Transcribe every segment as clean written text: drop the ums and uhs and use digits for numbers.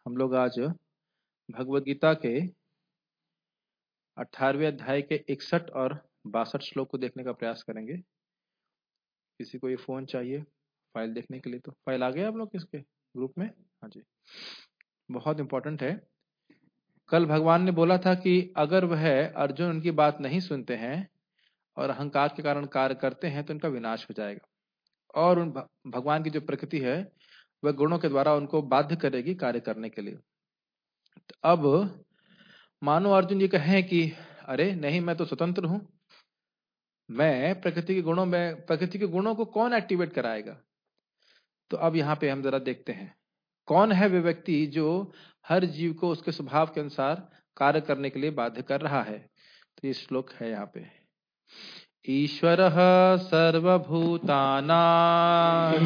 हम लोग आज भगवद गीता के 18वें अध्याय के 61 और 62 श्लोक को देखने का प्रयास करेंगे। किसी को ये फोन चाहिए फाइल देखने के लिए, तो फाइल आ गया आप लोग किसके ग्रुप में? हाँ जी, बहुत इंपॉर्टेंट है। कल भगवान ने बोला था कि अगर वह अर्जुन उनकी बात नहीं सुनते हैं और अहंकार के कारण कार्य करते हैं तो उनका विनाश हो जाएगा, और उन भगवान की जो प्रकृति है वह गुणों के द्वारा उनको बाध्य करेगी कार्य करने के लिए। तो अब मानो अर्जुन ये कहें कि अरे नहीं, मैं तो स्वतंत्र हूं, मैं प्रकृति के गुणों को कौन एक्टिवेट कराएगा? तो अब यहाँ पे हम जरा देखते हैं कौन है वे व्यक्ति जो हर जीव को उसके स्वभाव के अनुसार कार्य करने के लिए बाध्य कर रहा है। तो ये श्लोक है यहाँ पे, ईश्वरः सर्वभूतानां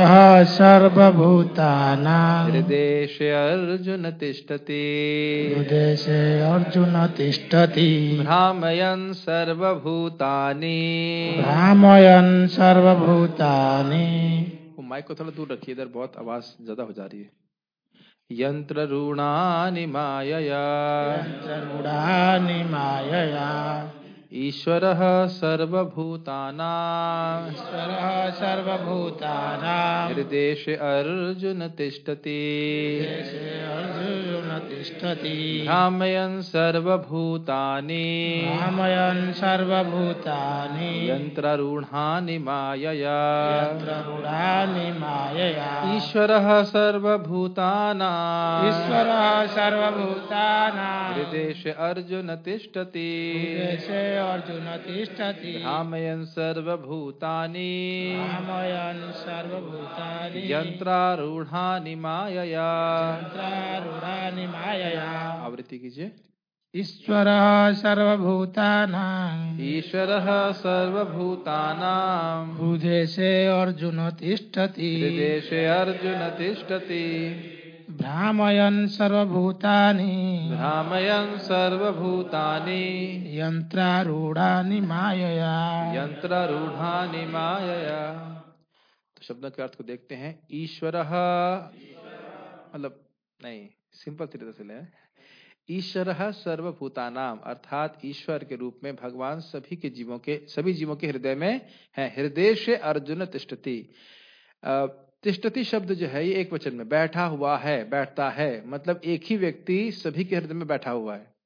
हृदेशे अर्जुन तिष्ठति भ्रामयन् सर्वभूतानि। वो माइक को थोड़ा दूर रखिए, इधर बहुत आवाज ज्यादा हो जा रही है। यंत्ररूणानि मायया ईश्वरः सर्वभूतानां हृदेशे अर्जुन तिष्ठति भ्रामयन् सर्वभूतानि यंत्ररूणानि मायया ईश्वरः सर्वभूतानां हृदेशे अर्जुन तिष्ठति भ्रामयन् सर्वभूतानि यंत्रारूढ़ानि मायया। आवृत्ति कीजिए। ईश्वरः सर्वभूतानां हृदेशे अर्जुन तिष्ठति भ्रामयन् सर्वभूतानि यंत्रारूढ़ानि मायया। तो शब्दों के अर्थ को देखते हैं। ईश्वरः मतलब नहीं, सिंपल तरीके से लें, ईश्वरः सर्वभूतानाम अर्थात ईश्वर के रूप में भगवान सभी जीवों के हृदय में है। हृदय से अर्जुन तिष्ठति। तिष्ठति शब्द जो है ये एक वचन में बैठा हुआ है, बैठता है, मतलब एक ही व्यक्ति सभी के हृदय में बैठा हुआ है।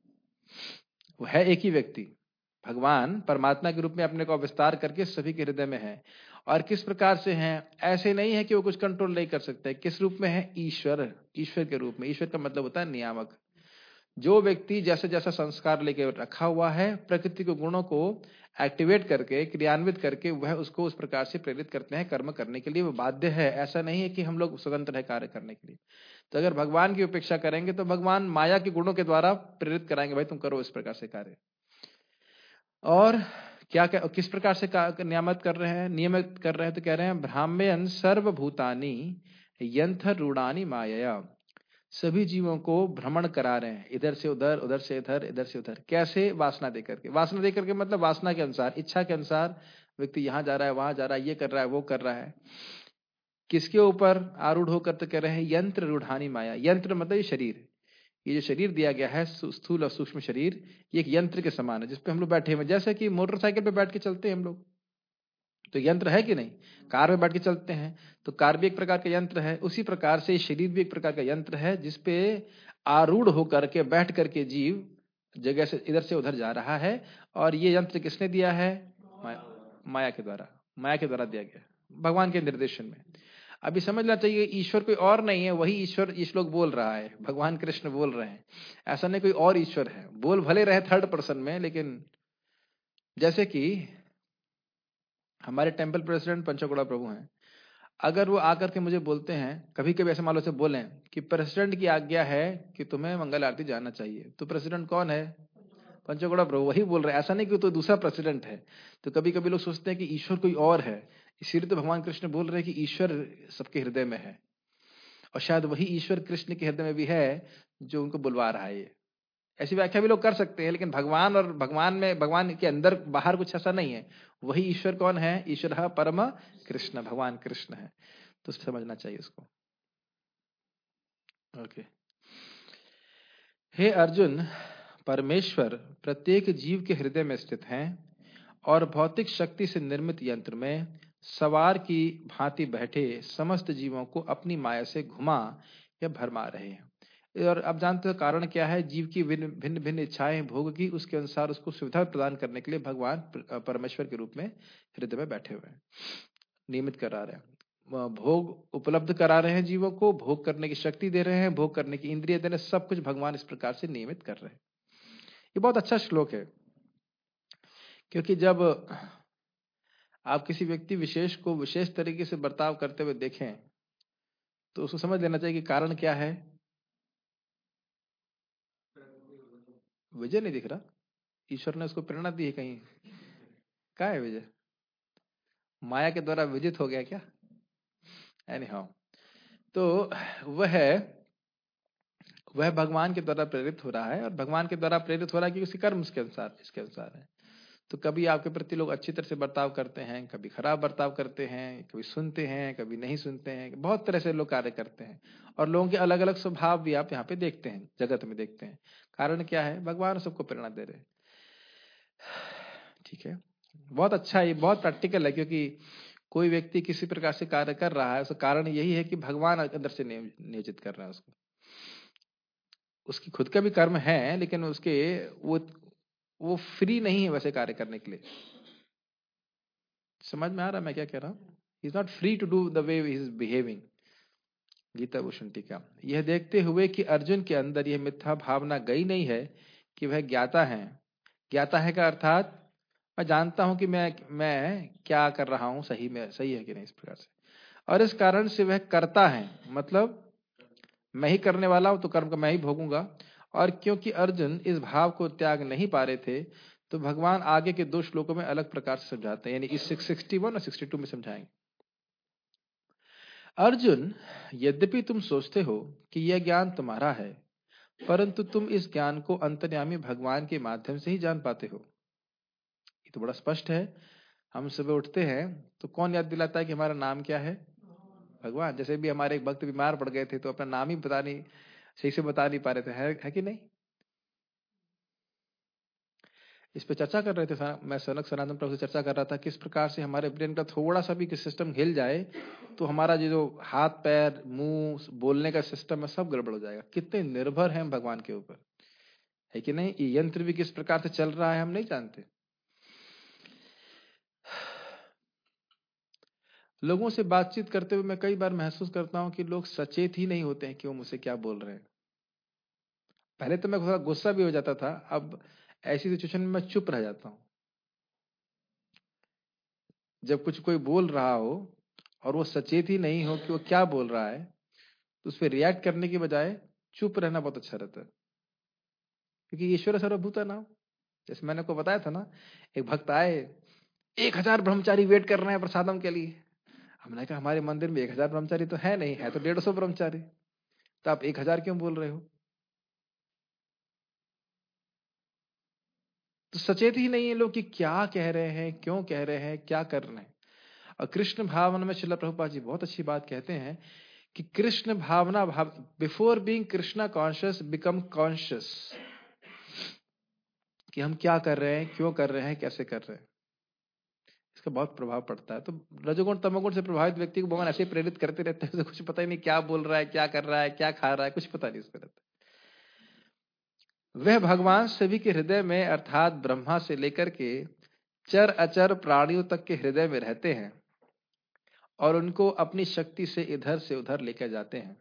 वो है एक ही व्यक्ति, भगवान परमात्मा के रूप में अपने को विस्तार करके सभी के हृदय में है। और किस प्रकार से हैं? ऐसे नहीं है कि वो कुछ कंट्रोल नहीं कर सकते। किस रूप में है? ईश्वर के रूप में। ईश्वर का मतलब होता है नियामक। जो व्यक्ति जैसे जैसा संस्कार लेके रखा हुआ है, प्रकृति के गुणों को एक्टिवेट करके, क्रियान्वित करके वह उसको उस प्रकार से प्रेरित करते हैं कर्म करने के लिए। वो बाध्य है, ऐसा नहीं है कि हम लोग स्वतंत्र है कार्य करने के लिए। तो अगर भगवान की उपेक्षा करेंगे तो भगवान माया के गुणों के द्वारा प्रेरित कराएंगे, भाई तुम करो इस प्रकार से कार्य। और किस प्रकार से नियमित कर रहे हैं? तो कह रहे हैं भ्राम्यन् सर्वभूतानि यंत्ररूढ़ानि मायया। सभी जीवों को भ्रमण करा रहे हैं, इधर से उधर, उधर से इधर, इधर से उधर। कैसे? वासना देकर के मतलब वासना के अनुसार, इच्छा के अनुसार व्यक्ति यहाँ जा रहा है, वहां जा रहा है, ये कर रहा है, वो कर रहा है। किसके ऊपर आरूढ़ होकर? तो कह रहे हैं यंत्र रूढ़ानी माया। यंत्र मतलब ये शरीर, ये जो शरीर दिया गया है स्थूल और सूक्ष्म शरीर, ये एक यंत्र के समान है जिसपे हम लोग बैठे हुए। जैसे कि मोटरसाइकिल पे बैठ के चलते हैं हम लोग, तो यंत्र है कि नहीं? कार में बैठ के चलते हैं तो कार भी एक प्रकार का यंत्र है। उसी प्रकार से शरीर भी एक प्रकार का यंत्र है जिसपे आरूढ़ होकर के बैठ करके जीव जगह से इधर से उधर जा रहा है। और ये यंत्र किसने दिया है? माया के द्वारा दिया गया, भगवान के निर्देशन में। अभी समझना चाहिए ईश्वर कोई और नहीं है, वही ईश्वर इस लोग बोल रहा है, भगवान कृष्ण बोल रहे हैं। ऐसा नहीं कोई और ईश्वर है, बोल भले रहे थर्ड पर्सन में, लेकिन जैसे कि हमारे टेंपल प्रेसिडेंट पंचगुड़ा प्रभु हैं, अगर वो आकर के मुझे बोलते हैं, कभी कभी ऐसे मान लो से बोलें कि प्रेसिडेंट की आज्ञा है कि तुम्हें मंगल आरती जाना चाहिए, तो प्रेसिडेंट कौन है? पंचगुड़ा प्रभु, वही बोल रहे हैं। ऐसा नहीं कि तो दूसरा प्रेसिडेंट है। तो कभी कभी लोग सोचते हैं कि ईश्वर कोई और है, इसीलिए तो भगवान कृष्ण बोल रहे हैं कि ईश्वर सबके हृदय में है, और शायद वही ईश्वर कृष्ण के हृदय में भी है जो उनको बुलवा रहा है। ऐसी व्याख्या भी लोग कर सकते हैं, लेकिन भगवान के अंदर बाहर कुछ ऐसा नहीं है। वही ईश्वर कौन है? ईश्वर परम कृष्ण, भगवान कृष्ण है। तो समझना चाहिए इसको। ओके। हे अर्जुन, परमेश्वर प्रत्येक जीव के हृदय में स्थित हैं और भौतिक शक्ति से निर्मित यंत्र में सवार की भांति बैठे समस्त जीवों को अपनी माया से घुमा या भरमा रहे हैं। और आप जानते हो कारण क्या है? जीव की भिन्न भिन्न इच्छाएं भोग की, उसके अनुसार उसको सुविधा प्रदान करने के लिए भगवान परमेश्वर के रूप में हृदय में बैठे हुए हैं, नियमित करा रहे हैं, भोग उपलब्ध करा रहे हैं, जीवों को भोग करने की शक्ति दे रहे हैं, भोग करने की इंद्रिय दे रहे हैं, सब कुछ भगवान इस प्रकार से नियमित कर रहे हैं। ये बहुत अच्छा श्लोक है, क्योंकि जब आप किसी व्यक्ति विशेष को विशेष तरीके से बर्ताव करते हुए देखें तो उसको समझ लेना चाहिए कि कारण क्या है। विजय नहीं दिख रहा, ईश्वर ने उसको प्रेरणा दी है कहीं, क्या है विजय? माया के द्वारा विजित हो गया क्या? एनी हाउ, तो वह भगवान के द्वारा प्रेरित हो रहा है, और भगवान के द्वारा प्रेरित हो रहा है कि उसके कर्म इसके अनुसार है। तो कभी आपके प्रति लोग अच्छी तरह से बर्ताव करते हैं, कभी खराब बर्ताव करते हैं, कभी सुनते हैं, कभी नहीं सुनते हैं, बहुत तरह से लोग कार्य करते हैं, और लोगों के अलग अलग स्वभाव भी आप यहाँ पे देखते हैं, जगत में देखते हैं। कारण क्या है? भगवान सबको प्रेरणा दे रहे हैं। ठीक है, बहुत अच्छा है, ये बहुत प्रैक्टिकल है, क्योंकि कोई व्यक्ति किसी प्रकार से कार्य कर रहा है, उसका कारण यही है कि भगवान अंदर से नियोजित कर रहा है उसको। उसकी खुद का भी कर्म है, लेकिन उसके वो फ्री नहीं है वैसे कार्य करने के लिए। समझ में आ रहा है मैं क्या कह रहा हूं? He is not free to do the way he is behaving. Gita Bhushan टीका। यह देखते हुए कि अर्जुन के अंदर यह मिथ्या भावना गई नहीं है कि वह ज्ञाता है। ज्ञाता है का अर्थात मैं जानता हूं कि मैं क्या कर रहा हूं, सही है कि नहीं, इस प्रकार से। और इस कारण से वह करता है, मतलब मैं ही करने वाला हूं तो कर्म का मैं ही भोगूंगा। और क्योंकि अर्जुन इस भाव को त्याग नहीं पा रहे थे, तो भगवान आगे के 2 श्लोकों में अलग प्रकार से समझाते हैं, यानी इस 61 और 62 में समझाएंगे। अर्जुन, यद्यपि तुम सोचते हो कि यह ज्ञान तुम्हारा है, परंतु तुम इस ज्ञान को अंतर्यामी भगवान के माध्यम से ही जान पाते हो। ये तो बड़ा स्पष्ट है। हम सुबह उठते हैं तो कौन याद दिलाता है कि हमारा नाम क्या है? भगवान। जैसे भी हमारे एक भक्त बीमार पड़ गए थे तो अपना नाम ही सही से बता नहीं पा रहे थे, है कि नहीं? इस पे चर्चा कर रहे थे, मैं सनक सनातन प्रभु से चर्चा कर रहा था, किस प्रकार से हमारे ब्रेन का थोड़ा सा भी सिस्टम हिल जाए तो हमारा जो हाथ पैर मुंह बोलने का सिस्टम है सब गड़बड़ हो जाएगा। कितने निर्भर हैं हम भगवान के ऊपर, है कि नहीं? ये यंत्र भी किस प्रकार से चल रहा है हम नहीं जानते। लोगों से बातचीत करते हुए मैं कई बार महसूस करता हूं कि लोग सचेत ही नहीं होते हैं कि वो मुझसे क्या बोल रहे हैं। पहले तो मैं थोड़ा गुस्सा भी हो जाता था, अब ऐसी सिचुएशन में मैं चुप रह जाता हूं। जब कुछ कोई बोल रहा हो और वो सचेत ही नहीं हो कि वो क्या बोल रहा है, तो उस पर रिएक्ट करने की बजाय चुप रहना बहुत अच्छा रहता है। क्योंकि ईश्वर सर्वभूता नाम, जैसे मैंने को बताया था ना, एक भक्त आए, 1000 ब्रह्मचारी वेट कर रहे हैं प्रसादम के लिए। हमने कहा हमारे मंदिर में 1000 ब्रह्मचारी तो है नहीं, है तो 150 ब्रह्मचारी, तो आप 1000 क्यों बोल रहे हो? तो सचेत ही नहीं है लोग कि क्या कह रहे हैं, क्यों कह रहे हैं, क्या कर रहे हैं। और कृष्ण भावना में श्रील प्रभुपाद जी बहुत अच्छी बात कहते हैं कि कृष्ण भावना before being Krishna conscious become conscious, कि हम क्या कर रहे हैं, क्यों कर रहे हैं, कैसे कर रहे हैं, इसका बहुत प्रभाव पड़ता है। तो रजोगुण तमोगुण से प्रभावित व्यक्ति को भगवान ऐसे प्रेरित करते रहते हैं, तो कुछ पता ही नहीं क्या बोल रहा है, क्या कर रहा है, क्या खा रहा है, कुछ पता नहीं उसको रहता। वह भगवान सभी के हृदय में अर्थात ब्रह्मा से लेकर के चर अचर प्राणियों तक के हृदय में रहते हैं और उनको अपनी शक्ति से इधर से उधर लेकर जाते हैं।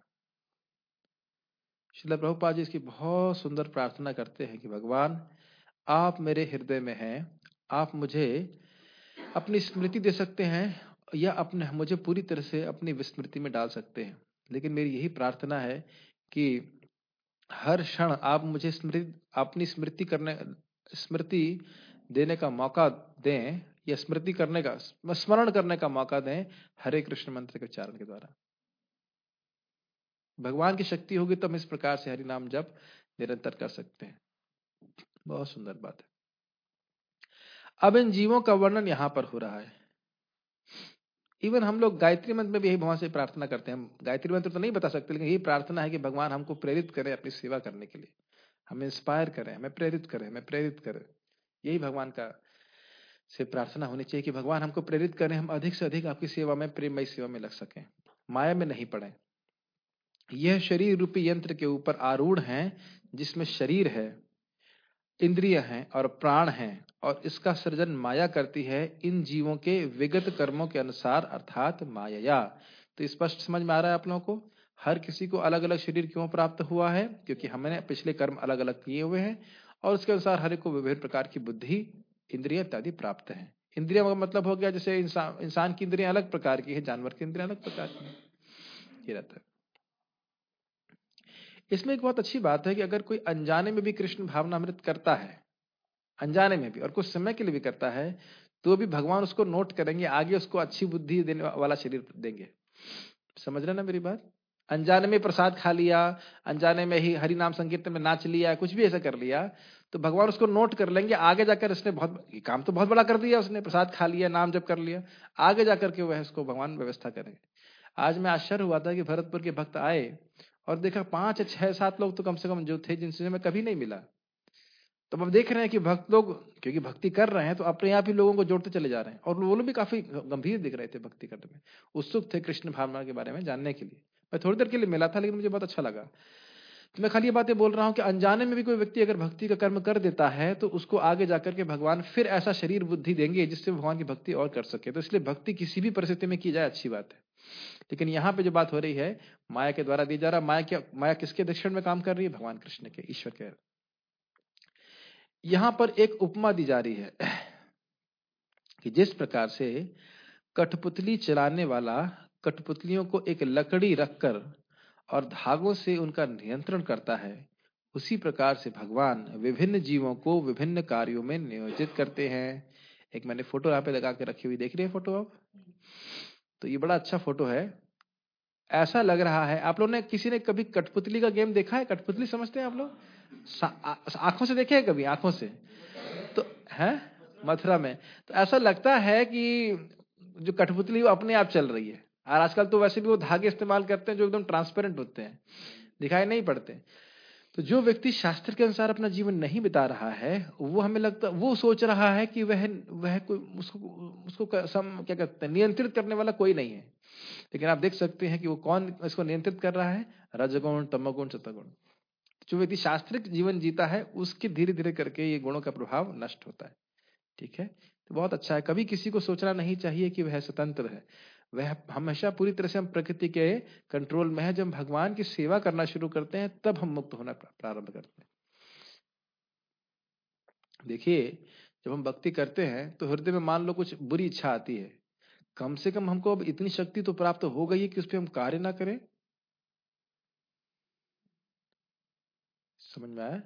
श्रील प्रभुपाद जी इसकी बहुत सुंदर प्रार्थना करते हैं कि भगवान आप मेरे हृदय में हैं, आप मुझे अपनी स्मृति दे सकते हैं या अपने मुझे पूरी तरह से अपनी विस्मृति में डाल सकते हैं, लेकिन मेरी यही प्रार्थना है कि हर क्षण आप मुझे अपनी स्मृति देने का मौका दें, या स्मरण करने का मौका दें हरे कृष्ण मंत्र के उच्चारण के द्वारा। भगवान की शक्ति होगी तो हम इस प्रकार से हरि नाम जप निरंतर कर सकते हैं। बहुत सुंदर बात है। अब इन जीवों का वर्णन यहां पर हो रहा है। इवन हम लोग गायत्री मंत्र में भी यही भगवान से प्रार्थना करते हैं। हम गायत्री मंत्र तो नहीं बता सकते, लेकिन यही प्रार्थना है कि भगवान हमको प्रेरित करें अपनी सेवा करने के लिए, हमें इंस्पायर करें, हमें प्रेरित करें, हमें प्रेरित करें। यही भगवान का से प्रार्थना होनी चाहिए कि भगवान हमको प्रेरित करें, हम अधिक से अधिक आपकी सेवा में, प्रेममय सेवा में लग सकें, माया में नहीं पड़े। यह शरीर रूपी यंत्र के ऊपर आरूढ़ हैं, जिसमें शरीर है, इंद्रिय हैं और प्राण हैं, और इसका सृजन माया करती है इन जीवों के विगत कर्मों के अनुसार, अर्थात माया। तो स्पष्ट समझ में आ रहा है आप लोगों को? हर किसी को अलग अलग शरीर क्यों प्राप्त हुआ है? क्योंकि हमने पिछले कर्म अलग अलग किए हुए हैं, और उसके अनुसार हर एक को विभिन्न प्रकार की बुद्धि, इंद्रिय इत्यादि प्राप्त है। इंद्रिय का मतलब हो गया, जैसे इंसान की इंद्रियां अलग प्रकार की है, जानवर की इंद्रियां अलग प्रकार की है, ये रहता है। इसमें एक बहुत अच्छी बात है कि अगर कोई अनजाने में भी कृष्ण भावनामृत करता है, अनजाने में भी, और कुछ समय के लिए भी करता है, तो भी भगवान उसको नोट करेंगे, आगे उसको अच्छी बुद्धि देने वाला शरीर देंगे। समझ रहे ना मेरी बात? अनजाने में प्रसाद खा लिया, अनजाने में ही हरि नाम संकीर्तन में नाच लिया, कुछ भी ऐसा कर लिया, तो भगवान उसको नोट कर लेंगे। आगे जाकर इसने काम तो बहुत बड़ा कर दिया, उसने प्रसाद खा लिया, नाम जप कर लिया, आगे जाकर के वह इसको भगवान व्यवस्था करेंगे। आज मैं आश्चर्य हुआ था कि भरतपुर के भक्त आए और देखा 5, 6, 7 लोग तो कम से कम जो थे, जिनसे मैं कभी नहीं मिला। तो अब देख रहे हैं कि भक्त लोग क्योंकि भक्ति कर रहे हैं, तो अपने आप ही लोगों को जोड़ते चले जा रहे हैं, और वो लोग भी काफी गंभीर दिख रहे थे भक्ति करने में, उत्सुक थे कृष्ण भावना के बारे में जानने के लिए। मैं थोड़ी देर के लिए मिला था, लेकिन मुझे बहुत अच्छा लगा। तो मैं खाली ये बातें बोल रहा हूँ कि अनजाने में भी कोई व्यक्ति अगर भक्ति का कर्म कर देता है, तो उसको आगे जाकर के भगवान फिर ऐसा शरीर बुद्धि देंगे जिससे भगवान की भक्ति और कर सके। तो इसलिए भक्ति किसी भी परिस्थिति में की जाए अच्छी बात है। लेकिन यहाँ पे जो बात हो रही है, माया के द्वारा दी जा रहा, माया किसके दक्षिण में काम कर रही है? भगवान कृष्ण के, ईश्वर के। यहां पर एक उपमा दी जा रही है कि जिस प्रकार से कठपुतली चलाने वाला कठपुतलियों को एक लकड़ी रखकर और धागों से उनका नियंत्रण करता है, उसी प्रकार से भगवान विभिन्न जीवों को विभिन्न कार्यों में नियोजित करते हैं। एक मैंने फोटो यहाँ पे लगा के रखी हुई, देख रहे हैं फोटो आप? तो ये बड़ा अच्छा फोटो है। ऐसा लग रहा है, आप लोगों ने किसी ने कभी कठपुतली का गेम देखा है? कठपुतली समझते हैं आप लोग? आंखों से देखे हैं कभी? आंखों से तो है मथुरा में। तो ऐसा लगता है कि जो कठपुतली वो अपने आप चल रही है। और आजकल तो वैसे भी वो धागे इस्तेमाल करते हैं जो एकदम ट्रांसपेरेंट होते हैं, दिखाई नहीं पड़ते। तो जो व्यक्ति शास्त्र के अनुसार अपना जीवन नहीं बिता रहा है, वो हमें लगता, वो सोच रहा है कि वह कोई उसको क्या कहते हैं, नियंत्रित करने वाला कोई नहीं है। लेकिन आप देख सकते हैं कि वो कौन इसको नियंत्रित कर रहा है? रजगुण, तमगुण, सतगुण। जो व्यक्ति शास्त्रिक जीवन जीता है, उसके धीरे धीरे करके ये गुणों का प्रभाव नष्ट होता है। ठीक है, तो बहुत अच्छा है। कभी किसी को सोचना नहीं चाहिए कि वह स्वतंत्र है। वह हमेशा पूरी तरह से हम प्रकृति के कंट्रोल में है। जब भगवान की सेवा करना शुरू करते हैं, तब हम मुक्त होना प्रारंभ करते हैं। देखिए, जब हम भक्ति करते हैं तो हृदय में मान लो कुछ बुरी इच्छा आती है, कम से कम हमको अब इतनी शक्ति तो प्राप्त हो गई है कि उस पर हम कार्य ना करें। समझ में आया?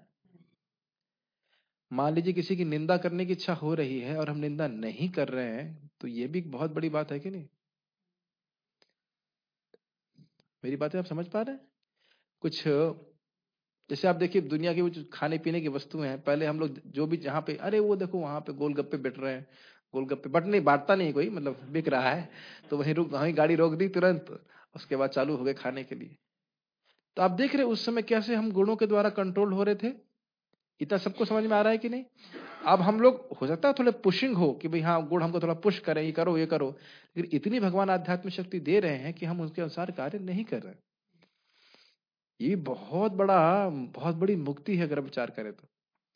मान लीजिए किसी की निंदा करने की इच्छा हो रही है और हम निंदा नहीं कर रहे हैं, तो ये भी बहुत बड़ी बात है कि नहीं? मेरी बातें आप समझ पा रहे हैं? कुछ जैसे आप देखिए दुनिया की वो जो खाने पीने की वस्तुएं हैं, पहले हम लोग जो भी जहाँ पे, अरे वो देखो वहां पे गोलगप्पे बैठ रहे हैं, गोलगप्पे बट नहीं बांटता नहीं कोई, मतलब बिक रहा है, तो वहीं गाड़ी रोक दी तुरंत, उसके बाद चालू हो गए खाने के लिए। तो आप देख रहे उस समय कैसे हम गुणों के द्वारा कंट्रोल हो रहे थे। इतना सबको समझ में आ रहा है कि नहीं? अब हम लोग हो सकता है थोड़े पुशिंग हो कि भाई हाँ गुण हमको थोड़ा पुश करें, ये करो ये करो, लेकिन इतनी भगवान आध्यात्मिक शक्ति दे रहे हैं कि हम उसके अनुसार कार्य नहीं कर रहे। ये बहुत बड़ी मुक्ति है अगर विचार करें तो।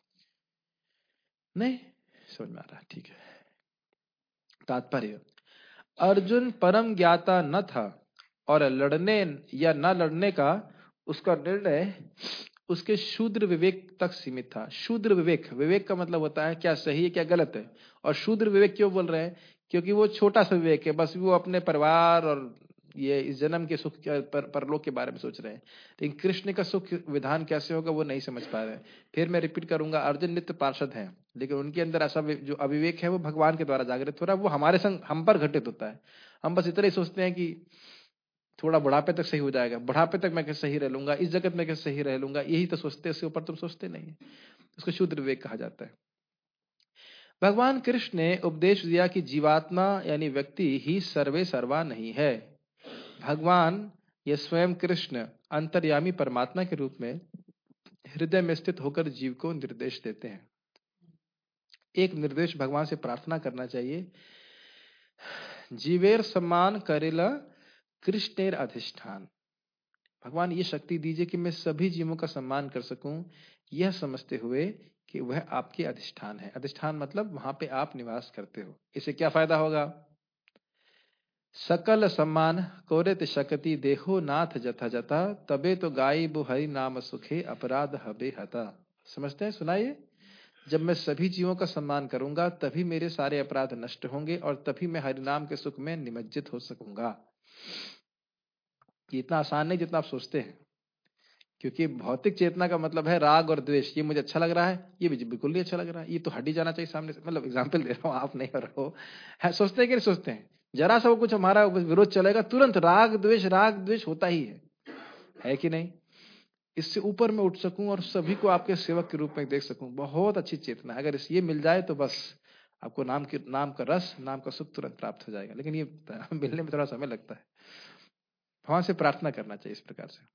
नहीं समझ में आ रहा? ठीक है। तात्पर्य, अर्जुन परम ज्ञाता न था और लड़ने या न लड़ने का उसका निर्णय उसके शूद्र विवेक तक सीमित था। शूद्र विवेक, विवेक का मतलब होता है क्या सही है क्या गलत है। और शूद्र विवेक क्यों बोल रहे हैं? क्योंकि वो छोटा सा विवेक है, बस वो अपने परिवार और ये इस जन्म के सुख परलोक के बारे में सोच रहे हैं। लेकिन कृष्ण का सुख विधान कैसे होगा वो नहीं समझ पा रहे हैं। फिर मैं रिपीट करूंगा, अर्जुन नित्य पार्षद हैं, लेकिन उनके अंदर ऐसा जो अविवेक है वो भगवान के द्वारा जागृत हो रहा है, वो हमारे संग हम पर घटित होता है। हम बस इतना ही सोचते हैं कि थोड़ा बुढ़ापे तक सही हो जाएगा, बुढ़ापे तक मैं कैसे सही रह लूंगा, इस जगत में कैसे सही रह लूंगा, यही तो सोचते हैं, इसके ऊपर तुम सोचते नहीं है। उसको शूद्र विवेक कहा जाता है। भगवान कृष्ण ने उपदेश दिया कि जीवात्मा यानी व्यक्ति ही सर्वे सर्वा नहीं है। भगवान या स्वयं कृष्ण अंतर्यामी परमात्मा के रूप में हृदय में स्थित होकर जीव को निर्देश देते हैं। एक निर्देश भगवान से प्रार्थना करना चाहिए, जीवेर सम्मान करेला कृष्णेर अधिष्ठान। भगवान ये शक्ति दीजिए कि मैं सभी जीवों का सम्मान कर सकूं, यह समझते हुए कि वह आपके अधिष्ठान है। अधिष्ठान मतलब वहां पे आप निवास करते हो। इससे क्या फायदा होगा? सकल सम्मान कोरित शक्ति देहो नाथ जथा जथा, तबे तो गाई बु हरि नाम सुखे अपराध हबे हता। समझते हैं? सुनाइए। जब मैं सभी जीवों का सम्मान करूंगा तभी मेरे सारे अपराध नष्ट होंगे और तभी मैं हरिनाम के सुख में निमज्जित हो सकूंगा। ये इतना आसान नहीं जितना आप सोचते हैं, क्योंकि भौतिक चेतना का मतलब है राग और द्वेष। ये मुझे अच्छा लग रहा है, ये मुझे बिल्कुल नहीं अच्छा लग रहा है, ये तो हट ही जाना चाहिए सामने से। मतलब एग्जाम्पल दे रहा हूँ, आप नहीं कर रहे हो। है, सोचते हैं कि नहीं सोचते हैं? जरा सा वो कुछ हमारा विरोध चलेगा तुरंत राग द्वेष होता ही है कि नहीं? इससे ऊपर मैं उठ सकूं और सभी को आपके सेवक के रूप में देख सकूं, बहुत अच्छी चेतना। अगर ये मिल जाए तो बस आपको नाम का रस, नाम का सुख तुरंत प्राप्त हो जाएगा। लेकिन ये मिलने में थोड़ा समय लगता है। वहां से प्रार्थना करना चाहिए इस प्रकार से।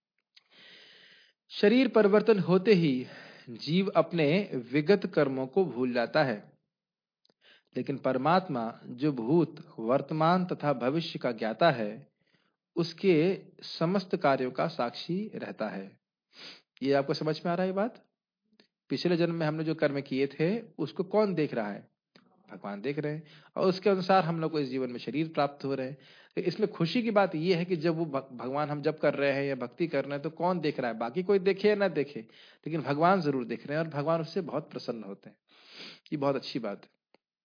शरीर परिवर्तन होते ही जीव अपने विगत कर्मों को भूल जाता है, लेकिन परमात्मा जो भूत वर्तमान तथा भविष्य का ज्ञाता है उसके समस्त कार्यों का साक्षी रहता है। ये आपको समझ में आ रहा है? ये बात, पिछले जन्म में हमने जो कर्म किए थे उसको कौन देख रहा है? भगवान देख रहे हैं, और उसके अनुसार हम लोग को इस जीवन में शरीर प्राप्त हो रहे हैं। तो इसमें खुशी की बात यह है कि जब वो भगवान हम जब कर रहे हैं या भक्ति कर रहे हैं तो कौन देख रहा है? बाकी कोई देखे या ना देखे, लेकिन भगवान जरूर देख रहे हैं और भगवान उससे बहुत प्रसन्न होते हैं। ये बहुत अच्छी बात है।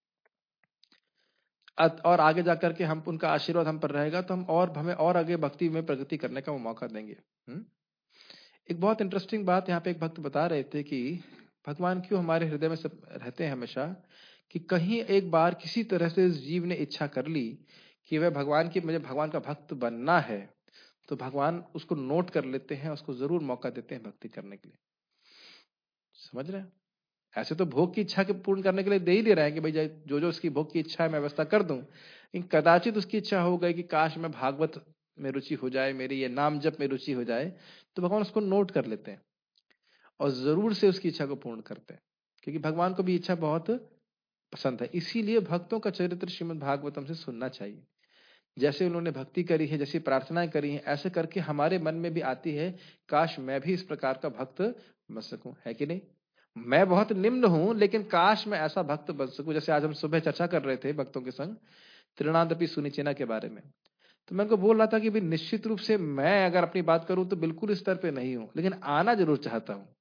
और आगे जाकर के हम उनका आशीर्वाद हम पर रहेगा तो हमें और आगे भक्ति में प्रगति करने का वो मौका देंगे। एक बहुत इंटरेस्टिंग बात यहाँ पे एक भक्त बता रहे थे कि भगवान क्यों हमारे हृदय में सब रहते हैं हमेशा, कि कहीं एक बार किसी तरह से जीव ने इच्छा कर ली कि वह मुझे भगवान का भक्त बनना है, तो भगवान उसको नोट कर लेते हैं, उसको जरूर मौका देते हैं भक्ति करने के लिए। समझ रहे हैं? ऐसे तो भोग की इच्छा के पूर्ण करने के लिए दे ही दे रहे हैं कि भाई जो जो उसकी भोग की इच्छा है मैं व्यवस्था कर दूं, लेकिन कदाचित उसकी इच्छा हो गई कि काश मैं भागवत में रुचि हो जाए, मेरी ये नाम जप में रुचि हो जाए, तो भगवान उसको नोट कर लेते हैं और जरूर से उसकी इच्छा को पूर्ण करते हैं, क्योंकि भगवान को भी इच्छा बहुत पसंद है। इसीलिए भक्तों का चरित्र श्रीमद् भागवतम से सुनना चाहिए। जैसे उन्होंने भक्ति करी है, जैसी प्रार्थनाएं करी हैं, ऐसे करके हमारे मन में भी आती है काश मैं भी इस प्रकार का भक्त बन सकूं, है कि नहीं? मैं बहुत निम्न हूं, लेकिन काश मैं ऐसा भक्त बन सकूं। जैसे आज हम सुबह चर्चा कर रहे थे भक्तों के संग तृणादपि सुनिचेना के बारे में, तो मैं उनको बोल रहा था कि भी निश्चित रूप से मैं अगर अपनी बात करूं तो बिल्कुल इस स्तर पे नहीं हूं, लेकिन आना जरूर चाहता हूं।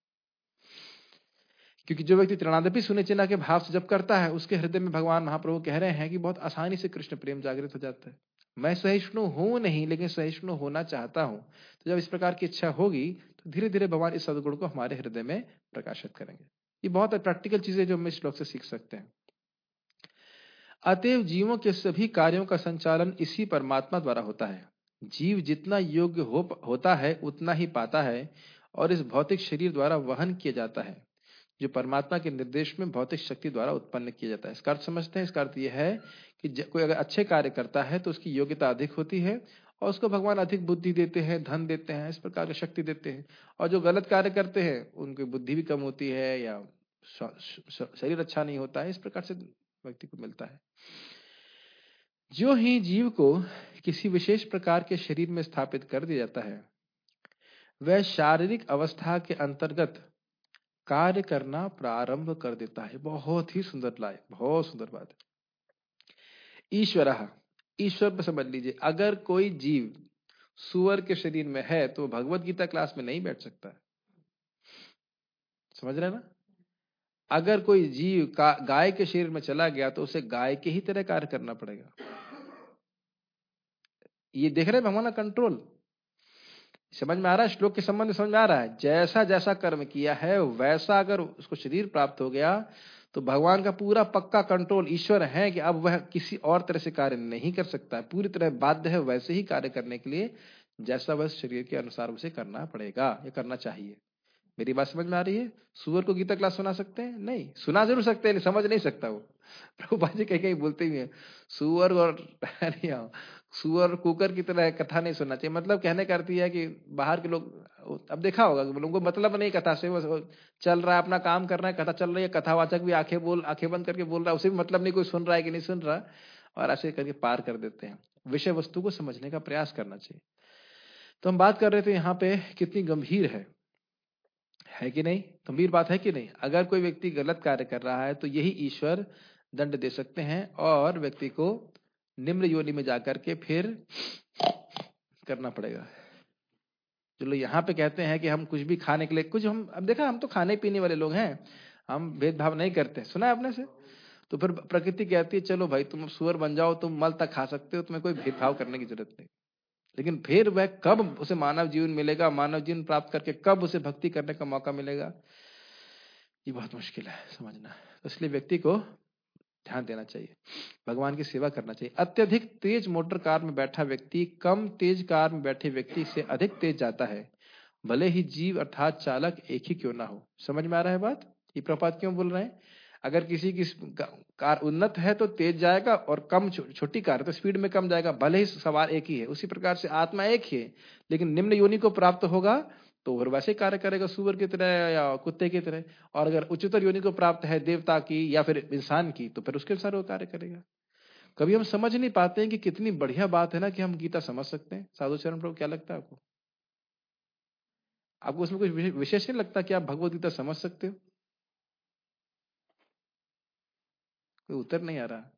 क्योंकि जो व्यक्ति तृणादपि सुनिचेना के भाव से जब करता है उसके हृदय में भगवान महाप्रभु कह रहे हैं कि बहुत आसानी से कृष्ण प्रेम जागृत हो जाता है। मैं सहिष्णु हूं नहीं, लेकिन सहिष्णु होना चाहता हूं। तो जब इस प्रकार की इच्छा होगी तो धीरे धीरे भगवान इस सद्गुण को हमारे हृदय में प्रकाशित करेंगे। ये बहुत प्रैक्टिकल चीजें जो हम इस श्लोक से सीख सकते हैं। अतएव जीवों के सभी कार्यों का संचालन इसी परमात्मा द्वारा होता है। जीव जितना योग्य होता है उतना ही पाता है और इस भौतिक शरीर द्वारा वहन किया जाता है, जो परमात्मा के निर्देश में भौतिक शक्ति द्वारा उत्पन्न किया जाता है। इसका अर्थ समझते हैं? इसका अर्थ यह है कि कोई अगर अच्छे कार्य करता है तो उसकी योग्यता अधिक होती है और उसको भगवान अधिक बुद्धि देते हैं, धन देते हैं, इस प्रकार की शक्ति देते हैं। और जो गलत कार्य करते हैं उनकी बुद्धि भी कम होती है या शरीर अच्छा नहीं होता है, इस प्रकार से व्यक्ति को मिलता है। जो ही जीव को किसी विशेष प्रकार के शरीर में स्थापित कर दिया जाता है, वह शारीरिक अवस्था के अंतर्गत कार्य करना प्रारंभ कर देता है। बहुत ही सुंदर लाए, बहुत सुंदर बात है। ईश्वर पर समझ लीजिए, अगर कोई जीव सुअर के शरीर में है तो भगवत गीता क्लास में नहीं बैठ सकता है। समझ रहे ना? अगर कोई जीव गाय के शरीर में चला गया तो उसे गाय के ही तरह कार्य करना पड़ेगा। ये देख रहे हैं भगवान का कंट्रोल? समझ में आ रहा है? श्लोक के संबंध में समझ में आ रहा है? जैसा जैसा कर्म किया है वैसा अगर उसको शरीर प्राप्त हो गया तो भगवान का पूरा पक्का कंट्रोल ईश्वर है कि अब वह किसी और तरह से कार्य नहीं कर सकता है, पूरी तरह बाध्य है वैसे ही कार्य करने के लिए जैसा वह शरीर के अनुसार उसे करना पड़ेगा या करना चाहिए। मेरी बात समझ में आ रही है? सुअर को गीता क्लास सुना सकते हैं? नहीं। सुना जरूर सकते हैं, समझ नहीं सकता वो। प्रभुपाद जी कहीं कहीं बोलते ही हैं, सुअर और सुअर कुकर की तरह कथा नहीं सुनना चाहिए। मतलब कहने का अर्थ है कि बाहर के लोग, अब देखा होगा कि उनको मतलब नहीं कथा से, वो चल रहा है अपना काम कर रहा है, कथा चल रही है, कथावाचक भी आंखें बंद करके बोल रहा है, उसे भी मतलब नहीं कोई सुन रहा है कि नहीं सुन रहा, और ऐसे करके पार कर देते हैं। विषय वस्तु को समझने का प्रयास करना चाहिए। तो हम बात कर रहे थे यहाँ पे कितनी गंभीर है कि नहीं? गंभीर बात है कि नहीं? अगर कोई व्यक्ति गलत कार्य कर रहा है तो यही ईश्वर दंड दे सकते हैं और व्यक्ति को निम्न योनि में जाकर के फिर करना पड़ेगा। जो लोग यहाँ पे कहते हैं कि हम कुछ भी खाने के लिए कुछ, हम अब देखा, हम तो खाने पीने वाले लोग हैं, हम भेदभाव नहीं करते, सुना है आपने से? तो फिर प्रकृति कहती है चलो भाई तुम सुअर बन जाओ, तुम मल तक खा सकते हो, तुम्हें कोई भेदभाव करने की जरूरत नहीं। लेकिन फिर वह कब उसे मानव जीवन मिलेगा, मानव जीवन प्राप्त करके कब उसे भक्ति करने का मौका मिलेगा, ये बहुत मुश्किल है समझना। तो इसलिए व्यक्ति को ध्यान देना चाहिए, भगवान की सेवा करना चाहिए। अत्यधिक तेज मोटर कार में बैठा व्यक्ति कम तेज कार में बैठे व्यक्ति से अधिक तेज जाता है, भले ही जीव अर्थात चालक एक ही क्यों ना हो। समझ में आ रहा है बात? ये प्रपात क्यों बोल रहे हैं? अगर किसी की कार उन्नत है तो तेज जाएगा, और कम छोटी कार है तो स्पीड में कम जाएगा, भले ही सवार एक ही है। उसी प्रकार से आत्मा एक ही है, लेकिन निम्न योनि को प्राप्त होगा तो वो वैसे कार्य करेगा सुअर की तरह या कुत्ते की तरह, और अगर उच्चतर योनि को प्राप्त है देवता की या फिर इंसान की, तो फिर उसके अनुसार वो कार्य करेगा। कभी हम समझ नहीं पाते हैं कि कितनी बढ़िया बात है ना कि हम गीता समझ सकते हैं। साधु चरण प्रभु, क्या लगता है आपको? आपको उसमें कुछ विशेष नहीं लगता कि आप भगवत गीता समझ सकते हो? कोई उत्तर नहीं आ रहा।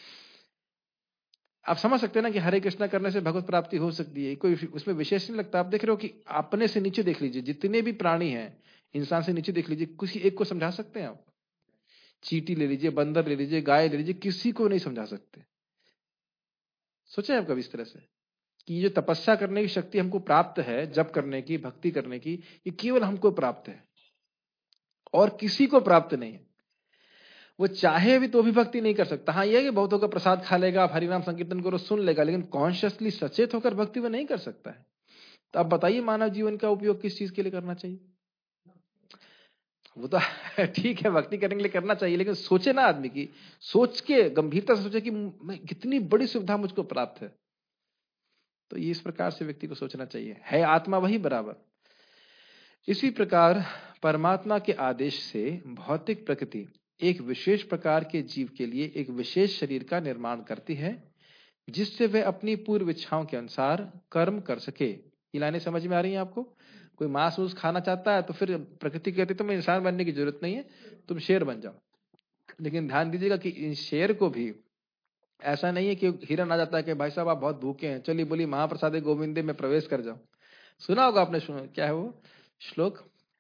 आप समझ सकते हैं ना कि हरे कृष्णा करने से भगवत प्राप्ति हो सकती है, कोई उसमें विशेष नहीं लगता। आप देख रहे हो कि अपने से नीचे देख लीजिए, जितने भी प्राणी हैं, इंसान से नीचे देख लीजिए, किसी एक को समझा सकते हैं आप? चींटी ले लीजिए, बंदर ले लीजिए, गाय ले लीजिए, किसी को नहीं समझा सकते। सोचे आप कभी इस तरह से कि ये जो तपस्या करने की शक्ति हमको प्राप्त है, जप करने की, भक्ति करने की, ये केवल हमको प्राप्त है और किसी को प्राप्त नहीं है। वो चाहे भी तो भी भक्ति नहीं कर सकता। हाँ, ये है कि बहुतों का प्रसाद खा लेगा, हरिनाम संकीर्तन करो, सुन लेगा, लेकिन कॉन्शियसली सचेत होकर भक्ति वो नहीं कर सकता है। तो अब बताइए, मानव जीवन का उपयोग किस चीज के लिए करना चाहिए? वो तो ठीक है, भक्ति करने के लिए करना चाहिए, लेकिन सोचे ना आदमी की, सोच के गंभीरता से सोचे कि मैं कितनी बड़ी सुविधा मुझको प्राप्त है। तो ये इस प्रकार से व्यक्ति को सोचना चाहिए, है आत्मा वही बराबर। इसी प्रकार परमात्मा के आदेश से भौतिक प्रकृति एक विशेष प्रकार के जीव के लिए एक विशेष शरीर का निर्माण करती है, जिससे वह अपनी पूर्व इच्छाओं के अनुसार कर्म कर सके। ये लाइनें समझ में आ रही हैं आपको? कोई मांस वूस खाना चाहता है तो फिर प्रकृति कहती है तुम्हें इंसान बनने की जरूरत नहीं है, तुम शेर बन जाओ। लेकिन ध्यान दीजिएगा कि इन शेर को भी ऐसा नहीं है कि हिरन आ जाता है कि भाई साहब आप बहुत भूखे हैं, चलिए बोली महाप्रसादे गोविंदे में प्रवेश कर जाओ। सुना होगा आपने, सुना क्या है वो श्लोक?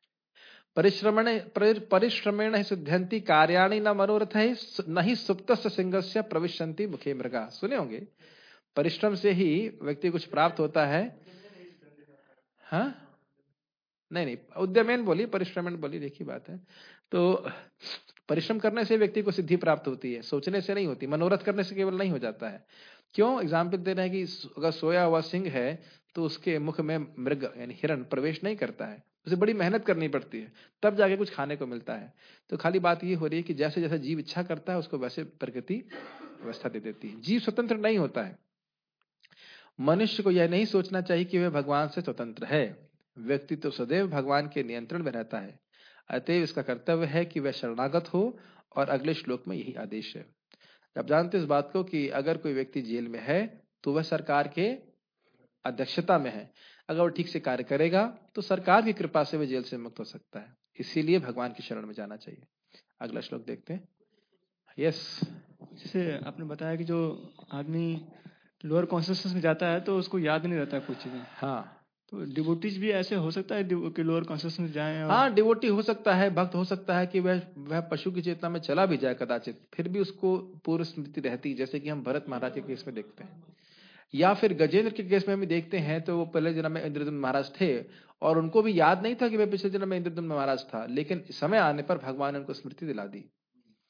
परिश्रमेण ही सिद्ध्यंति कार्याणि न मनोरथ है, न ही सुप्तस्य सिंहस्य प्रविशन्ति मुखे मृगा। सुने होंगे, परिश्रम से ही व्यक्ति कुछ प्राप्त होता है। हाँ, नहीं, उद्यमेन बोली, परिश्रमेण बोली, देखी बात है। तो परिश्रम करने से व्यक्ति को सिद्धि प्राप्त होती है, सोचने से नहीं होती, मनोरथ करने से केवल नहीं हो जाता है। क्यों? एग्जाम्पल दे रहे हैं कि अगर सोया हुआ सिंह है तो उसके मुख में मृग यानी हिरण प्रवेश नहीं करता है, उसे बड़ी मेहनत करनी पड़ती है, तब जाके कुछ खाने को मिलता है। तो खाली बात ये हो रही है कि जैसे जैसे जीव इच्छा करता है उसको वैसे प्रकृति व्यवस्था दे देती है। जीव स्वतंत्र नहीं होता है। मनुष्य को यह नहीं सोचना चाहिए कि वह भगवान से स्वतंत्र है। व्यक्ति तो सदैव भगवान के नियंत्रण में रहता है, अतएव इसका कर्तव्य है कि वह शरणागत हो, और अगले श्लोक में यही आदेश है। आप जानते इस बात को कि अगर कोई व्यक्ति जेल में है तो वह सरकार के अध्यक्षता में है, अगर वो ठीक से कार्य करेगा तो सरकार की कृपा से वह जेल से मुक्त हो सकता है। इसीलिए भगवान की शरण में जाना चाहिए। अगला श्लोक देखते हैं। यस, जैसे आपने बताया कि जो आदमी लोअर कॉन्शियसनेस में जाता है तो उसको याद नहीं रहता कुछ चीजें। हाँ, तो डिवोटीज भी ऐसे हो सकता है कि लोअर कॉन्शियसनेस में जाएं और... हाँ, डिवोटी हो सकता है, भक्त हो सकता है कि वह पशु की चेतना में चला भी जाए कदाचित, फिर भी उसको पूर्व स्मृति रहती, जैसे कि हम भरत महाराज के केस में देखते हैं, या फिर गजेंद्र के केस में हम देखते हैं। तो वो पहले जन्म में इंद्रदुम्न महाराज थे और उनको भी याद नहीं था कि वह पिछले जन्म में इंद्रदुम्न महाराज था, लेकिन समय आने पर भगवान ने उनको स्मृति दिला दी।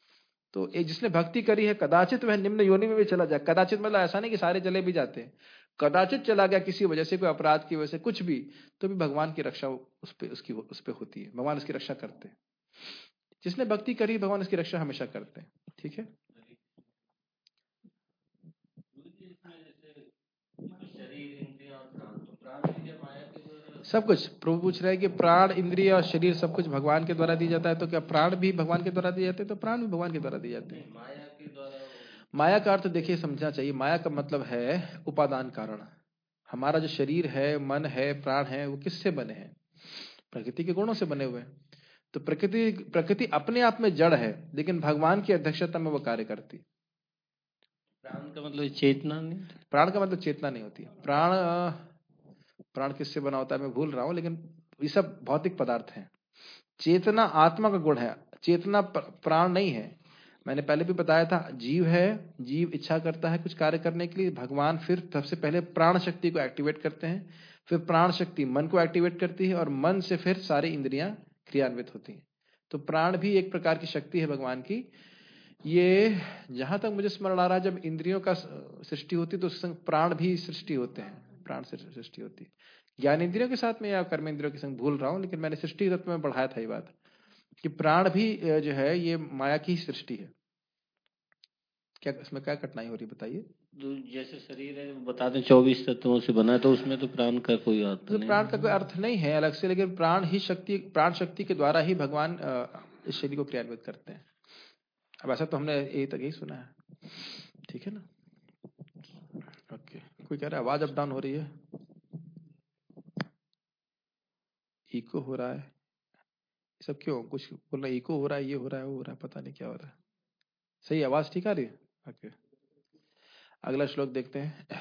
तो जिसने भक्ति करी है कदाचित वह निम्न योनि में भी चला जाए। कदाचित मतलब ऐसा नहीं कि सारे चले भी जाते हैं, कदाचित चला गया किसी वजह से, कोई अपराध की वजह से, कुछ भी, तो भी भगवान की रक्षा उस पे होती है, भगवान उसकी रक्षा करते हैं। जिसने भक्ति करी भगवान उसकी रक्षा हमेशा करते हैं। ठीक है। सब कुछ प्रभु पूछ रहे हैं कि प्राण, इंद्रिय और शरीर सब कुछ भगवान के द्वारा दी जाता है, तो क्या प्राण भी भगवान के द्वारा दिए जाते हैं? तो प्राण भी भगवान के द्वारा दिए जाते हैं। माया का अर्थ देखिए समझना चाहिए। माया का मतलब है उपादान कारण। हमारा जो शरीर है, मन है, प्राण है, वो किससे बने हैं? प्रकृति के गुणों से बने हुए हैं। तो प्रकृति अपने आप में जड़ है, लेकिन भगवान की अध्यक्षता में वो कार्य करती है। प्राण का मतलब चेतना नहीं? प्राण का मतलब चेतना नहीं होती। प्राण किससे बना होता है मैं भूल रहा हूं, लेकिन ये सब भौतिक पदार्थ हैं। चेतना आत्मा का गुण है, चेतना प्राण नहीं है। मैंने पहले भी बताया था, जीव है, जीव इच्छा करता है कुछ कार्य करने के लिए, भगवान फिर सबसे पहले प्राण शक्ति को एक्टिवेट करते हैं, फिर प्राण शक्ति मन को एक्टिवेट करती है, और मन से फिर सारी इंद्रियां क्रियान्वित होती हैं। तो प्राण भी एक प्रकार की शक्ति है भगवान की। ये जहां तक मुझे स्मरण आ रहा है, जब इंद्रियों का सृष्टि होती है तो उसके संग प्राण भी सृष्टि होते हैं, प्राण से सृष्टि होती है। ज्ञान इंद्रियों के साथ में या कर्म इंद्रियों के संग भूल रहा हूं, लेकिन मैंने सृष्टि तत्व में पढ़ाया था ये बात कि प्राण भी जो है ये माया की सृष्टि है। क्या इसमें क्या कठिनाई हो रही है बताइए? जैसे शरीर है बताते 24 तत्वों से बना है, तो उसमें तो प्राण का कोई अर्थ तो नहीं। प्राण का कोई अर्थ नहीं है अलग से, लेकिन प्राण शक्ति के द्वारा ही भगवान इस शरीर को क्रियान्वित करते हैं। अब ऐसा तो हमने यही तक ही सुना है। ठीक है ना? ओके। कोई कह रहा है आवाज अप डाउन हो रही है, इको हो रहा है, सब क्यों? कुछ बोल रहा है इको हो रहा है, ये हो रहा है, वो हो रहा है, पता नहीं क्या हो रहा है। सही आवाज ठीक आ रही है? ओके। अगला श्लोक देखते हैं।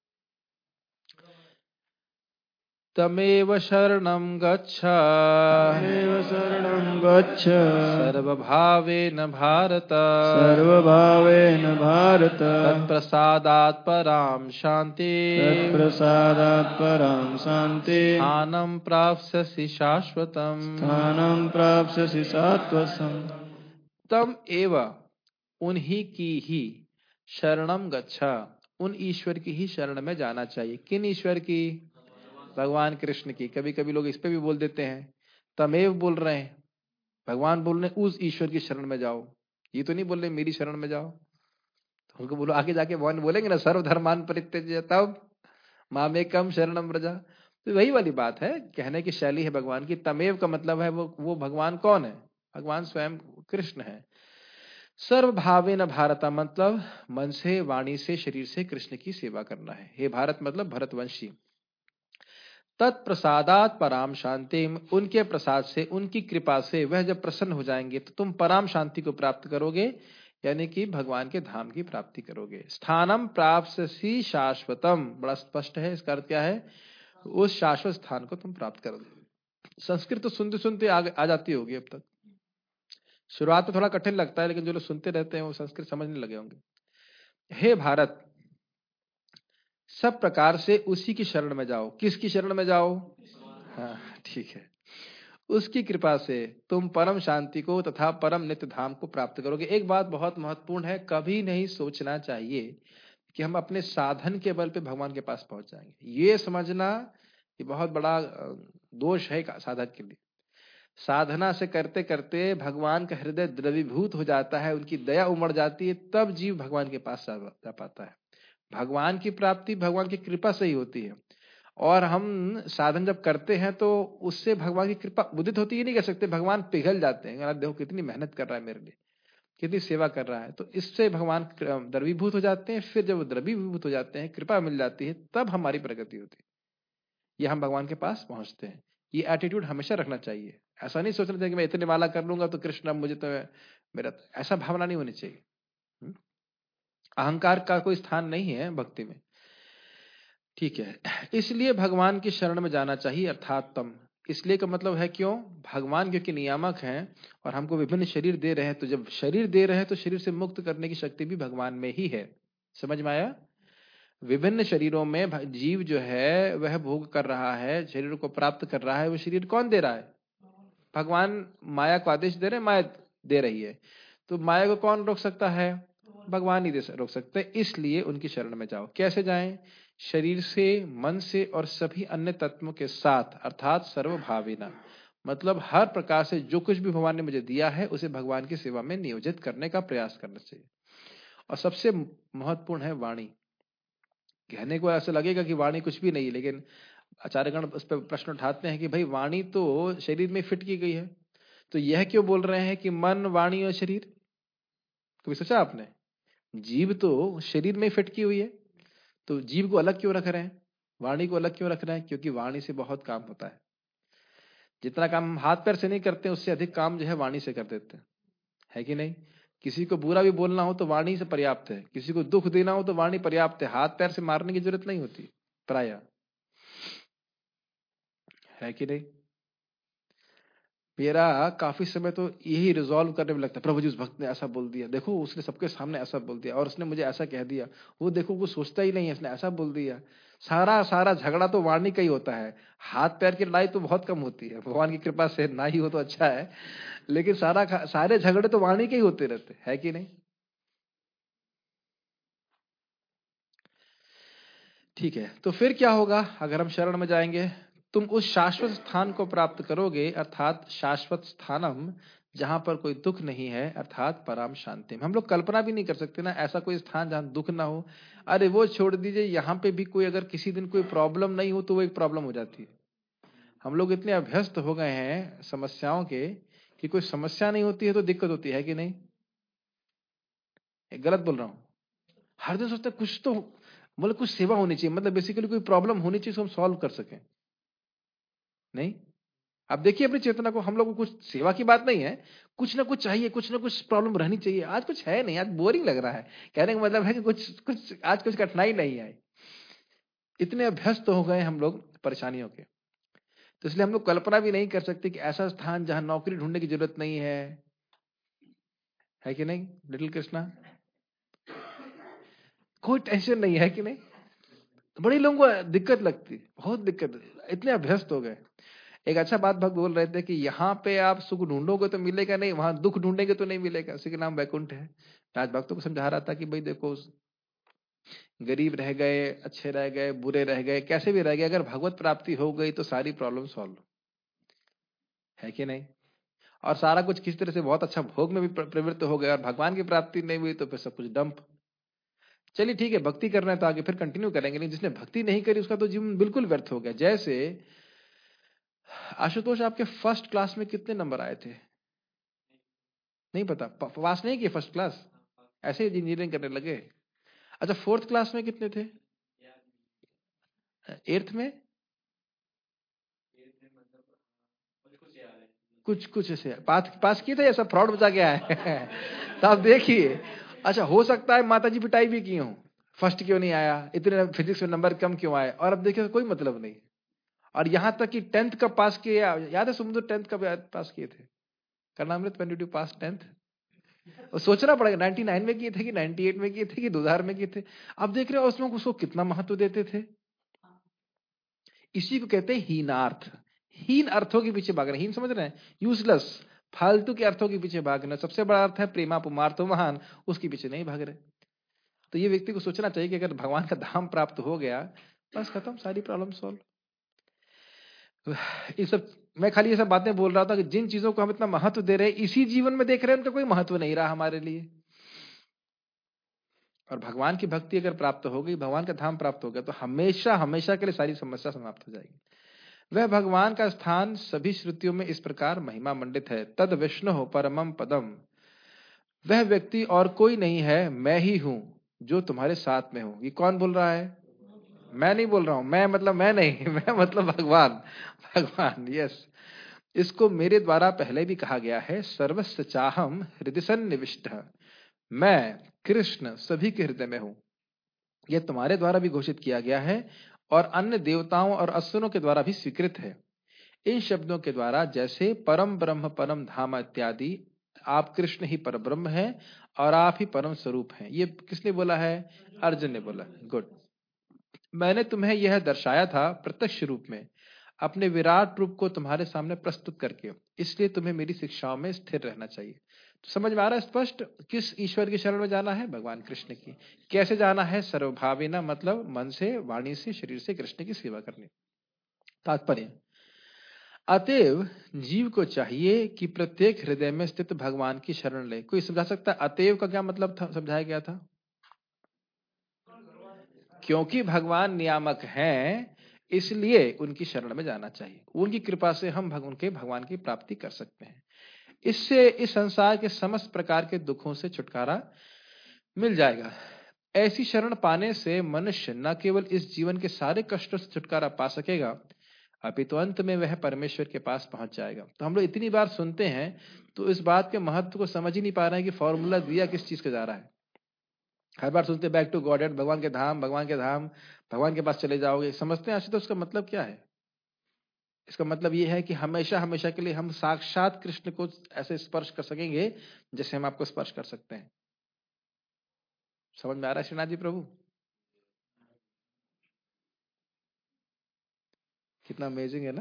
तमेव शरणं गच्छ, तमेव शरणं गच्छ, सर्वभावेन भारत, सर्वभावेन भारत, तत्प्रसादात् परां शान्ति, तत्प्रसादात् परां शान्ति, स्थानं प्राप्स्यसि शाश्वतम्। स्थानं प्राप्स्यसि शाश्वतम्। तम एव, उन्हीं की ही, शरणम गच्छा, उन ईश्वर की ही शरण में जाना चाहिए। किन ईश्वर की? भगवान कृष्ण की। कभी कभी लोग इस पे भी बोल देते हैं, तमेव बोल रहे हैं, भगवान बोल रहे हैं उस ईश्वर की शरण में जाओ, ये तो नहीं बोल रहे मेरी शरण में जाओ। तो उनको बोलो, आगे जाके भगवान बोलेंगे ना सर्वधर्मान परित्यज्य तब मामेकम शरणम व्रजा। तो वही वाली बात है, कहने की शैली है भगवान की। तमेव का मतलब है वो भगवान कौन है? भगवान स्वयं कृष्ण है। सर्वभावेन भारता मतलब मन से, वाणी से, शरीर से कृष्ण की सेवा करना है। हे भारत मतलब भरतवंशी। तत्प्रसादात पराम शांति, उनके प्रसाद से, उनकी कृपा से वह जब प्रसन्न हो जाएंगे तो तुम पराम शांति को प्राप्त करोगे, यानी कि भगवान के धाम की प्राप्ति करोगे। स्थानम प्राप्स्यसि शाश्वतम, बड़ा स्पष्ट है, इसका अर्थ क्या है? उस शाश्वत स्थान को तुम प्राप्त करोगे। संस्कृत तो सुनते सुनते आ जाती होगी अब तक। शुरुआत में थोड़ा कठिन लगता है, लेकिन जो लोग सुनते रहते हैं वो संस्कृत समझने लगे होंगे। हे भारत, सब प्रकार से उसी की शरण में जाओ। किसकी शरण में जाओ? हाँ ठीक है। उसकी कृपा से तुम परम शांति को तथा परम नित्य धाम को प्राप्त करोगे। एक बात बहुत महत्वपूर्ण है, कभी नहीं सोचना चाहिए कि हम अपने साधन के बल पे भगवान के पास पहुंच जाएंगे। ये समझना ये बहुत बड़ा दोष है साधक के लिए। साधना से करते करते भगवान का हृदय द्रवीभूत हो जाता है, उनकी दया उमड़ जाती है, तब जीव भगवान के पास जा पाता है। भगवान की प्राप्ति भगवान की कृपा से ही होती है। और हम साधन जब करते हैं तो उससे भगवान की कृपा उदित होती ही नहीं कह सकते, भगवान पिघल जाते हैं। देखो कितनी मेहनत कर रहा है मेरे लिए, कितनी सेवा कर रहा है, तो इससे भगवान द्रवीभूत हो जाते हैं। फिर जब द्रवीभूत हो जाते हैं, कृपा मिल जाती है, तब हमारी प्रगति होती है, ये हम भगवान के पास पहुंचते हैं। ये एटीट्यूड हमेशा रखना चाहिए। ऐसा नहीं सोचना चाहिए कि मैं इतने माला कर लूंगा तो कृष्ण मुझे तो मेरा, ऐसा भावना नहीं होनी चाहिए। अहंकार का कोई स्थान नहीं है भक्ति में। ठीक है, इसलिए भगवान की शरण में जाना चाहिए, अर्थात तम। इसलिए का मतलब है क्यों? भगवान क्योंकि नियामक हैं और हमको विभिन्न शरीर दे रहे हैं, तो जब शरीर दे रहे हैं तो शरीर से मुक्त करने की शक्ति भी भगवान में ही है। समझ में आया? विभिन्न शरीरों में जीव जो है वह भोग कर रहा है, शरीर को प्राप्त कर रहा है। वो शरीर कौन दे रहा है? भगवान माया को आदेश दे रहे हैं, माया दे रही है। तो माया को कौन रोक सकता है? भगवान ही रोक सकते हैं। इसलिए उनकी शरण में जाओ। कैसे जाएं? शरीर से, मन से और सभी अन्य तत्वों के साथ, अर्थात सर्वभाविना, मतलब हर प्रकार से जो कुछ भी भगवान ने मुझे दिया है उसे भगवान की सेवा में नियोजित करने का प्रयास करना चाहिए। और सबसे महत्वपूर्ण है वाणी। कहने को ऐसा लगेगा कि वाणी कुछ भी नहीं है, लेकिन आचार्यगण उस पर प्रश्न उठाते हैं कि भाई वाणी तो शरीर में फिट की गई है, तो यह क्यों बोल रहे हैं कि मन, वाणी और शरीर? कभी सोचा आपने? जीव तो शरीर में फिट की हुई है, तो जीव को अलग क्यों रख रहे हैं, वाणी को अलग क्यों रख रहे हैं? क्योंकि वाणी से बहुत काम होता है। जितना काम हम हाथ पैर से नहीं करते उससे अधिक काम जो है वाणी से कर देते हैं, है कि नहीं? किसी को बुरा भी बोलना हो तो वाणी से पर्याप्त है, किसी को दुख देना हो तो वाणी पर्याप्त है, हाथ पैर से मारने की जरूरत नहीं होती प्राय, है कि नहीं? मेरा काफी समय तो यही रिजॉल्व करने में लगता है, प्रभु जी उस भक्त ने ऐसा बोल दिया, देखो उसने सबके सामने ऐसा बोल दिया और उसने मुझे ऐसा कह दिया, वो देखो वो सोचता ही नहीं है, इसने ऐसा बोल दिया। सारा सारा झगड़ा तो वाणी का ही होता है, हाथ पैर की लड़ाई तो बहुत कम होती है, भगवान की कृपा से ना ही हो तो अच्छा है, लेकिन सारे झगड़े तो वाणी के ही होते रहते हैं, है कि नहीं? ठीक है, तो फिर क्या होगा अगर हम शरण में जाएंगे? तुम उस शाश्वत स्थान को प्राप्त करोगे, अर्थात शाश्वत स्थानम, जहां पर कोई दुख नहीं है, अर्थात परम शांति। हम लोग कल्पना भी नहीं कर सकते ना ऐसा कोई स्थान जहां दुख ना हो। अरे वो छोड़ दीजिए, यहाँ पे भी कोई अगर किसी दिन कोई प्रॉब्लम नहीं हो तो वो एक प्रॉब्लम हो जाती है। हम लोग इतने अभ्यस्त हो गए हैं समस्याओं के कि कोई समस्या नहीं होती है तो दिक्कत होती है कि नहीं? गलत बोल रहा हूं? हर दिन सोचते हैं कुछ तो, मतलब कुछ सेवा होनी चाहिए, मतलब बेसिकली कोई प्रॉब्लम होनी चाहिए, हम सॉल्व कर सकें। नहीं, आप देखिए अपनी चेतना को, हम लोग को कुछ सेवा की बात नहीं है, कुछ ना कुछ चाहिए, कुछ ना कुछ प्रॉब्लम रहनी चाहिए। आज कुछ है नहीं, आज बोरिंग लग रहा है, कहने का मतलब है कि कुछ कुछ आज कुछ कठिनाई नहीं है। इतने अभ्यस्त हो गए हम लोग परेशानियों के, तो इसलिए हम लोग कल्पना भी नहीं कर सकते कि ऐसा स्थान जहां नौकरी ढूंढने की जरूरत नहीं है कि नहीं लिटिल कृष्णा? कोई टेंशन नहीं है कि नहीं? तो बड़ी लोगों को दिक्कत लगती, बहुत दिक्कत, इतने अभ्यस्त हो गए। एक अच्छा बात भक्त बोल रहे थे कि यहाँ पे आप सुख ढूंढोगे तो मिलेगा नहीं, वहां दुख ढूंढेंगे तो नहीं मिलेगा, उसी के नाम वैकुंठ है। आज भक्तों को समझा रहा था कि भाई देखो, गरीब रह गए, अच्छे रह गए, बुरे रह गए, कैसे भी रह गए, अगर भगवत प्राप्ति हो गई तो सारी प्रॉब्लम सॉल्व, है कि नहीं? और सारा कुछ किसी तरह से बहुत अच्छा भोग में भी प्रवृत्त हो गया और भगवान की प्राप्ति नहीं हुई तो फिर सब कुछ डंप। चलिए ठीक है, भक्ति करना है तो आगे फिर कंटिन्यू करेंगे, नहीं जिसने भक्ति नहीं करी उसका तो जीवन बिल्कुल व्यर्थ हो गया। जैसे आशुतोष, आपके फर्स्ट क्लास में कितने नंबर आए थे? नहीं पता, पास नहीं किए फर्स्ट क्लास, ऐसे ही इंजीनियरिंग करने लगे। अच्छा, फोर्थ क्लास में कितने थे? एट्थ में कुछ कुछ ऐसे पास किए थे या सब फ्रॉड बचा के आए? तो आप देखिए, अच्छा हो सकता है माता जी पिटाई भी की हूं, फर्स्ट क्यों नहीं आया, इतने फिजिक्स में नंबर कम क्यों आए, और अब देखिए कोई मतलब नहीं। और यहां तक कि 10th कब पास किए, याद है समुद्र 10th कब पास किए थे? Karnamrit, when did you pass 10th? और सोचना पड़ेगा 99 में किए थे कि 98 में किए थे कि 2000 में किए थे। अब देख रहे हो उसमें उसको कितना महत्व देते थे। इसी को कहते हैं हीनार्थ, हीन अर्थों के पीछे भागना। हीन समझ रहे हैं? यूजलेस, फालतू के अर्थों के पीछे भागना। सबसे बड़ा अर्थ है प्रेमा पुमार्थ महान, उसके पीछे नहीं भाग रहे। तो ये व्यक्ति को सोचना चाहिए कि अगर भगवान का धाम प्राप्त हो गया बस खत्म, सारी प्रॉब्लम सॉल्व। ये सब मैं खाली ये सब बातें बोल रहा था कि जिन चीजों को हम इतना महत्व दे रहे हैं, इसी जीवन में देख रहे हैं उनका कोई महत्व नहीं रहा हमारे लिए। और भगवान की भक्ति अगर प्राप्त हो गई, भगवान का धाम प्राप्त हो गया, तो हमेशा हमेशा के लिए सारी समस्या समाप्त हो जाएगी। वह भगवान का स्थान सभी श्रुतियों में इस प्रकार महिमा मंडित है, तद विष्णु परमम पदम। वह व्यक्ति और कोई नहीं है, मैं ही हूं जो तुम्हारे साथ में हूं। ये कौन बोल रहा है? मैं नहीं बोल रहा हूं, मैं मतलब मैं नहीं, मैं मतलब भगवान, भगवान, यस। इसको मेरे द्वारा पहले भी कहा गया है, सर्वस्य चाहम हृदय सन्निविष्ट। मैं कृष्ण सभी के हृदय में हूं। यह तुम्हारे द्वारा भी घोषित किया गया है और अन्य देवताओं और असुरों के द्वारा भी स्वीकृत है। इन शब्दों के द्वारा जैसे परम ब्रह्म, परम धाम इत्यादि, आप कृष्ण ही पर ब्रह्म है और आप ही परम स्वरूप हैं। ये किसने बोला है? अर्जुन ने बोला। गुड। मैंने तुम्हें यह दर्शाया था प्रत्यक्ष रूप में, अपने विराट रूप को तुम्हारे सामने प्रस्तुत करके, इसलिए तुम्हें मेरी शिक्षाओं में स्थिर रहना चाहिए। तो समझ में आ रहा है स्पष्ट किस ईश्वर की शरण में जाना है? भगवान कृष्ण की। कैसे जाना है? सर्वभाविना, मतलब मन से, वाणी से, शरीर से कृष्ण की सेवा करनी। तात्पर्य, अतएव जीव को चाहिए कि प्रत्येक हृदय में स्थित भगवान की शरण ले। कोई समझा सकता है अतएव का क्या मतलब था? समझाया गया था क्योंकि भगवान नियामक हैं, इसलिए उनकी शरण में जाना चाहिए। उनकी कृपा से हम उनके भगवान की प्राप्ति कर सकते हैं। इससे इस संसार के समस्त प्रकार के दुखों से छुटकारा मिल जाएगा। ऐसी शरण पाने से मनुष्य न केवल इस जीवन के सारे कष्टों से छुटकारा पा सकेगा, अपितु अंत में वह परमेश्वर के पास पहुंच जाएगा। तो हम लोग इतनी बार सुनते हैं तो इस बात के महत्व को समझ ही नहीं पा रहे हैं कि फॉर्मूला दिया किस चीज का जा रहा है। हर बार सुनते बैक टू गॉड, भगवान के धाम, भगवान के धाम, भगवान के पास चले जाओगे। समझते हैं आशुतोष तो उसका मतलब क्या है? इसका मतलब यह है कि हमेशा हमेशा के लिए हम साक्षात कृष्ण को ऐसे स्पर्श कर सकेंगे जैसे हम आपको स्पर्श कर सकते हैं। समझ में आ रहा है श्रीनाथ जी प्रभु? कितना अमेजिंग है ना।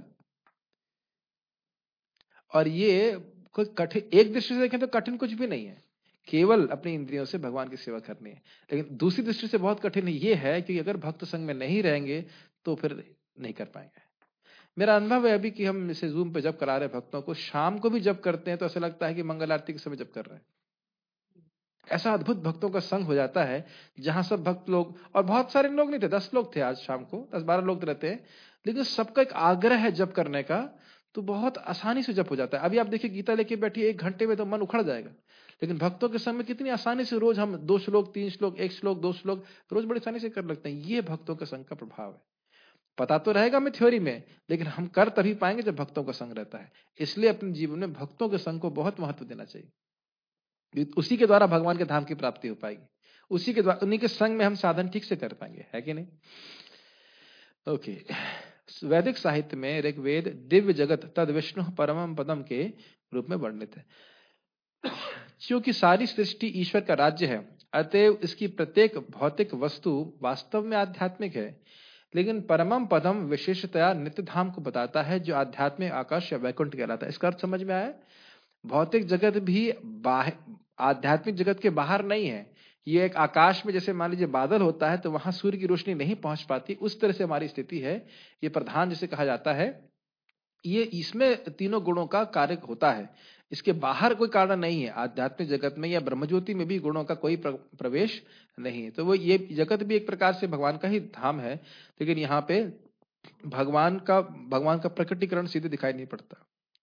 और ये कोई कठिन, एक दृष्टि से देखें तो कठिन कुछ भी नहीं है, केवल अपनी इंद्रियों से भगवान की सेवा करनी है। लेकिन दूसरी दृष्टि से बहुत कठिन ये है कि अगर भक्त संग में नहीं रहेंगे तो फिर नहीं कर पाएंगे। मेरा अनुभव है अभी कि हम इसे जूम पे जब करा रहे भक्तों को, शाम को भी जब करते हैं तो ऐसा लगता है कि मंगल आरती के समय जब कर रहे हैं। ऐसा अद्भुत भक्तों का संग हो जाता है जहां सब भक्त लोग, और बहुत सारे लोग नहीं थे, 10 लोग थे आज शाम को, 10-12 लोग तो रहते हैं, लेकिन सबका एक आग्रह है जप करने का, तो बहुत आसानी से जप हो जाता है। अभी आप देखिए गीता लेके बैठिए 1 घंटे में तो मन उखड़ जाएगा, लेकिन भक्तों के संग में कितनी आसानी से रोज हम 2 श्लोक, 3 श्लोक, 1 श्लोक, 2 श्लोक रोज बड़ी आसानी से कर लगते हैं। ये भक्तों के संग का प्रभाव है। पता तो रहेगा हमें थ्योरी में, लेकिन हम कर तभी पाएंगे जब भक्तों का संग रहता है। इसलिए अपने जीवन में भक्तों के संग को बहुत महत्व देना चाहिए। उसी के द्वारा भगवान के धाम की प्राप्ति हो पाएगी, उसी के द्वारा, उन्हीं के संग में हम साधन ठीक से कर पाएंगे, है कि नहीं? ओके। वैदिक साहित्य में ऋग्वेद दिव्य जगत तद विष्णु परमम पदम के रूप में वर्णित है। क्योंकि सारी सृष्टि ईश्वर का राज्य है, अतएव इसकी प्रत्येक भौतिक वस्तु वास्तव में आध्यात्मिक है। लेकिन परमम पदम विशेषतया नित्य धाम को बताता है, जो आध्यात्मिक आकाश या वैकुंठ कहलाता है। इसका अर्थ समझ में आया? भौतिक जगत भी आध्यात्मिक जगत के बाहर नहीं है। ये एक आकाश में जैसे मान लीजिए बादल होता है तो वहां सूर्य की रोशनी नहीं पहुंच पाती, उस तरह से हमारी स्थिति है। ये प्रधान जिसे कहा जाता है, ये इसमें तीनों गुणों का कार्य होता है, इसके बाहर कोई कारण नहीं है। आध्यात्मिक जगत में या ब्रह्मज्योति में भी गुणों का कोई प्रवेश नहीं है। तो वो ये जगत भी एक प्रकार से भगवान का ही धाम है, लेकिन यहाँ पे भगवान का प्रकटीकरण सीधे दिखाई नहीं पड़ता।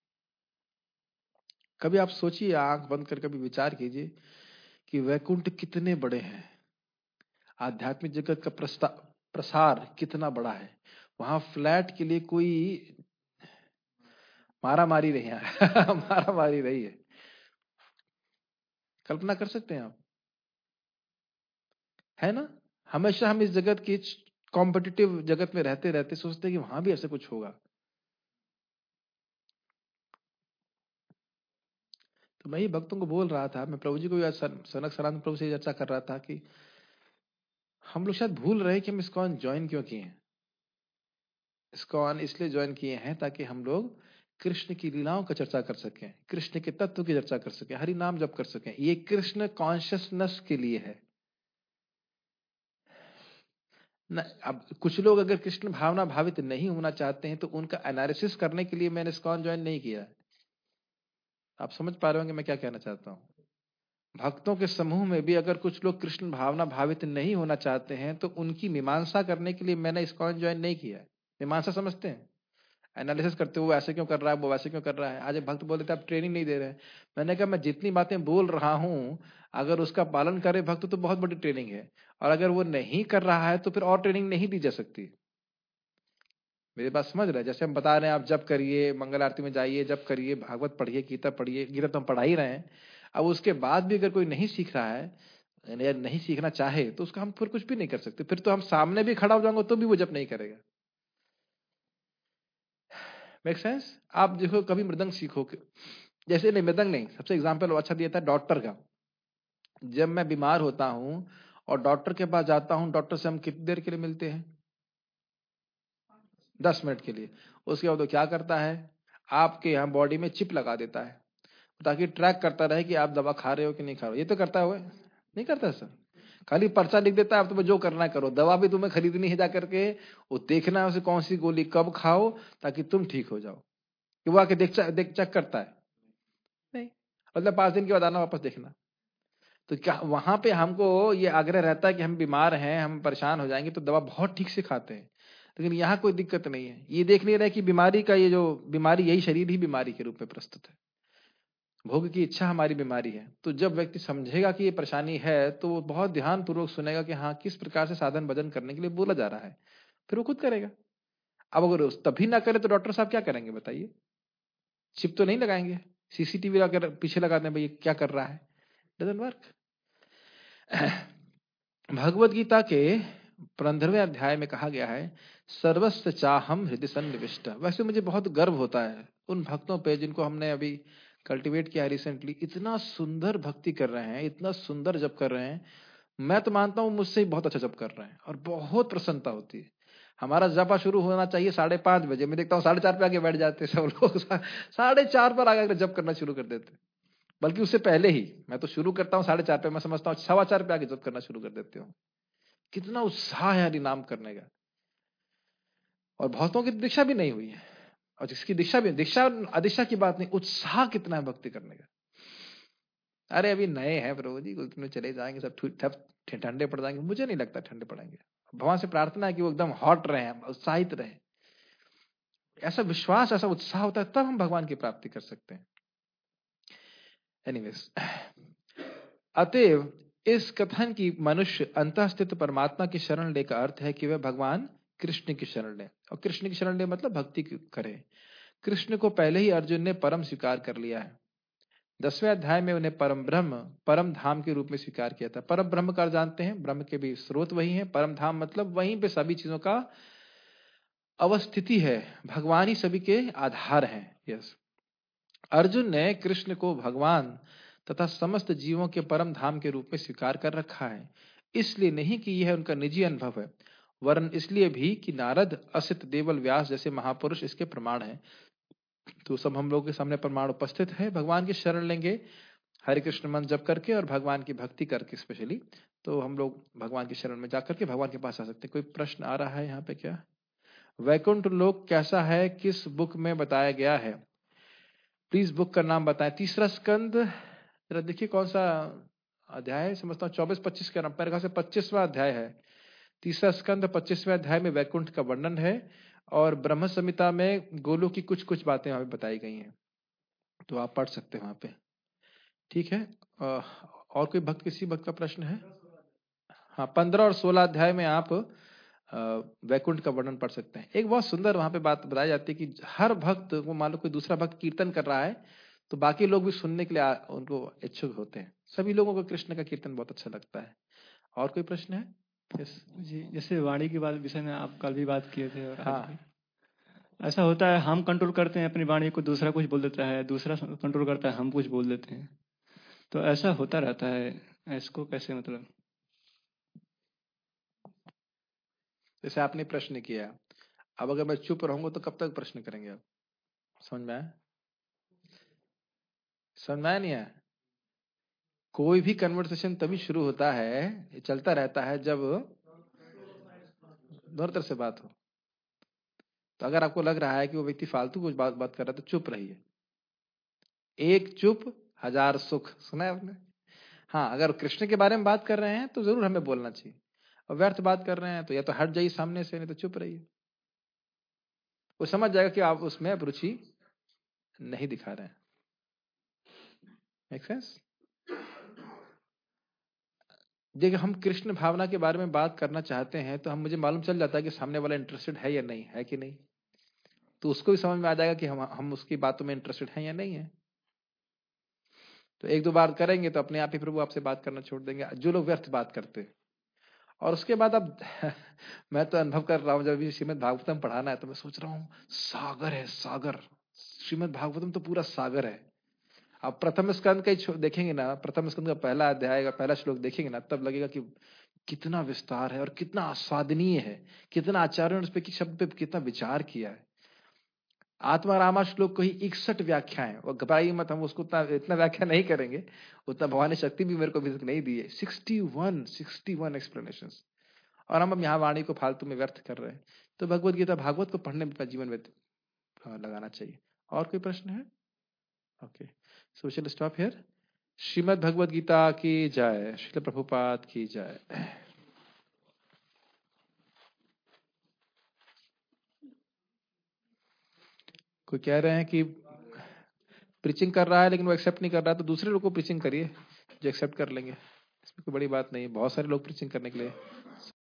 कभी आप सोचिए, आंख बंद कर कभी विचार कीजिए कि वैकुंठ कितने बड़े हैं, आध्यात्मिक जगत का प्रसार कितना बड़ा है। वहां फ्लैट के लिए कोई मारा मारी नहीं है मारा मारी नहीं है। कल्पना कर सकते हैं आप, है ना? हमेशा हम इस जगत की कॉम्पिटिटिव जगत में रहते रहते सोचते हैं कि वहां भी ऐसा कुछ होगा। तो मैं ही भक्तों को बोल रहा था, मैं प्रभु जी को भी सनक सनातन प्रभु से चर्चा कर रहा था कि हम लोग शायद भूल रहे हैं कि हम इस्कॉन ज्वाइन क्यों किए हैं। इस्कॉन इसलिए ज्वाइन किए हैं ताकि हम लोग कृष्ण की लीलाओं का चर्चा कर सकें, कृष्ण के तत्व की चर्चा कर सकें, हरि नाम जप कर सकें। ये कृष्ण कॉन्शियसनेस के लिए है ना। अब कुछ लोग अगर कृष्ण भावना भावित नहीं होना चाहते हैं तो उनका एनालिसिस करने के लिए मैंने इस्कॉन ज्वाइन नहीं किया है। आप समझ पा रहे होंगे मैं क्या कहना चाहता हूँ। भक्तों के समूह में भी अगर कुछ लोग कृष्ण भावना भावित नहीं होना चाहते हैं तो उनकी मीमांसा करने के लिए मैंने इस्कॉन ज्वाइन नहीं किया है। मीमांसा समझते हैं? एनालिसिस करते हुए ऐसे क्यों कर रहा है, वो वैसे क्यों कर रहा है। आज एक भक्त बोलते थे आप ट्रेनिंग नहीं दे रहे हैं। मैंने कहा मैं जितनी बातें बोल रहा हूं, अगर उसका पालन करे भक्त तो बहुत बड़ी ट्रेनिंग है, और अगर वो नहीं कर रहा है तो फिर और ट्रेनिंग नहीं दी जा सकती। मेरी बात समझ रहे हैं? जैसे हम बता रहे हैं आप जप करिए, मंगल आरती में जाइए, जप करिए, भागवत पढ़िए, गीता पढ़िए, गीता तो हम पढ़ा ही रहे हैं। अब उसके बाद भी अगर कोई नहीं सीख रहा है या नहीं सीखना चाहे तो उसका हम फिर कुछ भी नहीं कर सकते। फिर तो हम सामने भी खड़ा हो जाएंगे तो भी वो जप नहीं करेगा। Make sense? आप देखो कभी मृदंग सीखो, जैसे नहीं मृदंग नहीं, सबसे एग्जांपल अच्छा दिया था डॉक्टर का। जब मैं बीमार होता हूं और डॉक्टर के पास जाता हूं, डॉक्टर से हम कितनी देर के लिए मिलते हैं? 10 मिनट के लिए। उसके बाद वो क्या करता है, आपके यहाँ बॉडी में चिप लगा देता है ताकि ट्रैक करता रहे कि आप दवा खा रहे हो कि नहीं खा रहे हो। ये तो करता है, नहीं करता सर, खाली पर्चा लिख देता है, आप तुम्हें जो करना है करो। दवा भी तुम्हें खरीदनी है जा करके, वो देखना है उसे कौन सी गोली कब खाओ ताकि तुम ठीक हो जाओ। कि वो आके देख चेक करता है? नहीं। मतलब 5 दिन के बाद आना वापस देखना। तो क्या वहां पे हमको ये आग्रह रहता है कि हम बीमार हैं, हम परेशान हो जाएंगे तो दवा बहुत ठीक से खाते हैं, लेकिन यहाँ कोई दिक्कत नहीं है। ये देख नहीं रहे कि बीमारी का ये जो बीमारी, यही शरीर ही बीमारी के रूप में प्रस्तुत है, भोग की इच्छा हमारी बीमारी है। तो जब व्यक्ति समझेगा कि ये परेशानी है तो वो बहुत ध्यान पूर्वक सुनेगा कि हाँ किस प्रकार से साधन भजन करने के लिए बोला जा रहा है, फिर वो खुद करेगा। अब अगर तभी ना करे तो डॉक्टर साहब क्या करेंगे बताइए? चिप तो नहीं लगाएंगे, सीसीटीवी अगर पीछे लगा दें भाई क्या कर रहा है, डजंट वर्क। भगवद गीता के 15वें अध्याय में कहा गया है, सर्वस्व चाहम हृदय सन्निविष्ट। वैसे मुझे बहुत गर्व होता है उन भक्तों पे जिनको हमने अभी कल्टीवेट किया रिसेंटली। इतना सुंदर भक्ति कर रहे हैं, इतना सुंदर जप कर रहे हैं। मैं तो मानता हूँ मुझसे ही बहुत अच्छा जप कर रहे हैं और बहुत प्रसन्नता होती है। हमारा जपा शुरू होना चाहिए 5:30 बजे, मैं देखता हूँ 4:30 पे आके बैठ जाते सब लोग, 4:30 पर आकर जप करना शुरू कर देते। बल्कि उससे पहले ही मैं तो शुरू करता हूँ 4:30 पे, मैं समझता हूँ 4:15 पे आके जप करना शुरू कर देते हूँ। कितना उत्साह है हरिनाम करने का। और बहुतों की दीक्षा भी नहीं हुई है, और जिसकी दीक्षा भी, दीक्षा अदीक्षा की बात नहीं, उत्साह कितना है भक्ति करने का। अरे अभी नए हैं प्रभु जी, कुछ में चले जाएंगे सब ठंडे पड़ जाएंगे। मुझे नहीं लगता ठंडे पड़ेंगे। भगवान से प्रार्थना है कि वो एकदम हॉट रहे, उत्साहित रहे। ऐसा विश्वास, ऐसा उत्साह होता है तब हम भगवान की प्राप्ति कर सकते हैं। एनीवेज, अतएव इस कथन की मनुष्य अंतःस्थित परमात्मा की शरण ले का अर्थ है कि वह भगवान कृष्ण की शरण ले। और कृष्ण की शरण ले मतलब भक्ति करे। कृष्ण को पहले ही अर्जुन ने परम स्वीकार कर लिया है। 10वें अध्याय में उन्हें परम ब्रह्म, परम धाम के रूप में स्वीकार किया था। परम ब्रह्म का जानते हैं, ब्रह्म के भी स्रोत वही है। परम धाम मतलब वहीं पे सभी चीजों का अवस्थिति है, भगवान ही सभी के आधार हैं। यस, अर्जुन ने कृष्ण को भगवान तथा समस्त जीवों के परम धाम के रूप में स्वीकार कर रखा है। इसलिए नहीं कि यह उनका निजी अनुभव है, वरन इसलिए भी कि नारद, असित, देवल, व्यास जैसे महापुरुष इसके प्रमाण हैं। तो सब हम लोगों के सामने प्रमाण उपस्थित है। भगवान की शरण लेंगे हरे कृष्ण मंत्र जप करके और भगवान की भक्ति करके स्पेशली, तो हम लोग भगवान की शरण में जाकर के भगवान के पास आ सकते हैं। कोई प्रश्न आ रहा है यहाँ पे क्या? वैकुंठ लोक कैसा है, किस बुक में बताया गया है? प्लीज बुक का नाम बताएं। 3रा स्कंद, जरा देखिए कौन सा अध्याय है, समझता हूँ 24-25 का मेरे ख्याल से 25वां अध्याय है। 3रा स्कंद 25वें अध्याय में वैकुंठ का वर्णन है और ब्रह्म संहिता में गोलों की कुछ कुछ बातें वहां बताई गई हैं, तो आप पढ़ सकते हैं वहां पे। ठीक है, और कोई भक्त, किसी भक्त का प्रश्न है? हाँ, 15 और 16 अध्याय में आप वैकुंठ का वर्णन पढ़ सकते हैं। एक बहुत सुंदर वहां पे बात बताई जाती है कि हर भक्त को, मान लो कोई दूसरा भक्त कीर्तन कर रहा है तो बाकी लोग भी सुनने के लिए उनको इच्छुक होते हैं। सभी लोगों को कृष्ण का कीर्तन बहुत अच्छा लगता है। और कोई प्रश्न है? यस जी, जैसे वाणी की बात विषय में आप कल भी बात किए थे और आज हाँ। भी ऐसा होता है, हम कंट्रोल करते हैं अपनी वाणी को, दूसरा कुछ बोल देता है, दूसरा कंट्रोल करता है, हम कुछ बोल देते हैं, तो ऐसा होता रहता है। इसको कैसे, मतलब? जैसे आपने प्रश्न किया, अब अगर मैं चुप रहूंगा तो कब तक प्रश्न करेंगे आप? समझ में आया? समझ में आया नहीं आया? कोई भी कन्वर्सेशन तभी शुरू होता है, चलता रहता है, जब दोनों तरफ से बात हो। तो अगर आपको लग रहा है कि वो व्यक्ति फालतू कुछ बात कर रहा है तो चुप रहिए। एक चुप 1000 सुख, सुना है आपने? हाँ, अगर कृष्ण के बारे में बात कर रहे हैं तो जरूर हमें बोलना चाहिए, और व्यर्थ बात कर रहे हैं तो या तो हट जाइए सामने से, नहीं तो चुप रहिए। वो समझ जाएगा कि आप उसमें रुचि नहीं दिखा रहे हैं। Make sense? देखिए, हम कृष्ण भावना के बारे में बात करना चाहते हैं तो मुझे मालूम चल जाता है कि सामने वाला इंटरेस्टेड है या नहीं है, कि नहीं, तो उसको भी समझ में आ जाएगा कि हम उसकी बातों में इंटरेस्टेड हैं या नहीं है। तो 1-2 बार करेंगे तो अपने आप ही प्रभु आपसे बात करना छोड़ देंगे, जो लोग व्यर्थ बात करते हैं। और उसके बाद अब मैं तो अनुभव कर रहा हूँ, जब भी श्रीमद् भागवतम पढ़ाना है तो मैं सोच रहा हूँ सागर है, सागर। श्रीमद् भागवतम तो पूरा सागर है। आप प्रथम स्कंद का देखेंगे ना, प्रथम स्कंद का पहला अध्याय का पहला श्लोक देखेंगे ना, तब लगेगा कि कितना विस्तार है और कितना आस्वादनीय है, कितना आचार्यों ने उस पे शब्द पे कितना विचार किया है। आत्मा रामा श्लोक को ही 61 व्याख्या है, और घबराइए मत, हम उसको इतना व्याख्या नहीं करेंगे, उतना भगवान ने शक्ति भी मेरे को अभी तक नहीं दी है। 61 एक्सप्लेनेशंस, और हम अब यहाँ वाणी को फालतू में व्यर्थ कर रहे हैं। तो भगवत गीता, भागवत को पढ़ने में अपना जीवन में लगाना चाहिए। और कोई प्रश्न है? Okay, so we shall stop here. Shrimad Bhagavad Gita की जय, श्रील प्रभुपाद की जय। कोई कह रहे हैं कि प्रीचिंग कर रहा है लेकिन वो एक्सेप्ट नहीं कर रहा, तो दूसरे लोग को प्रीचिंग करिए जो एक्सेप्ट कर लेंगे, इसमें कोई बड़ी बात नहीं है। बहुत सारे लोग प्रीचिंग करने के लिए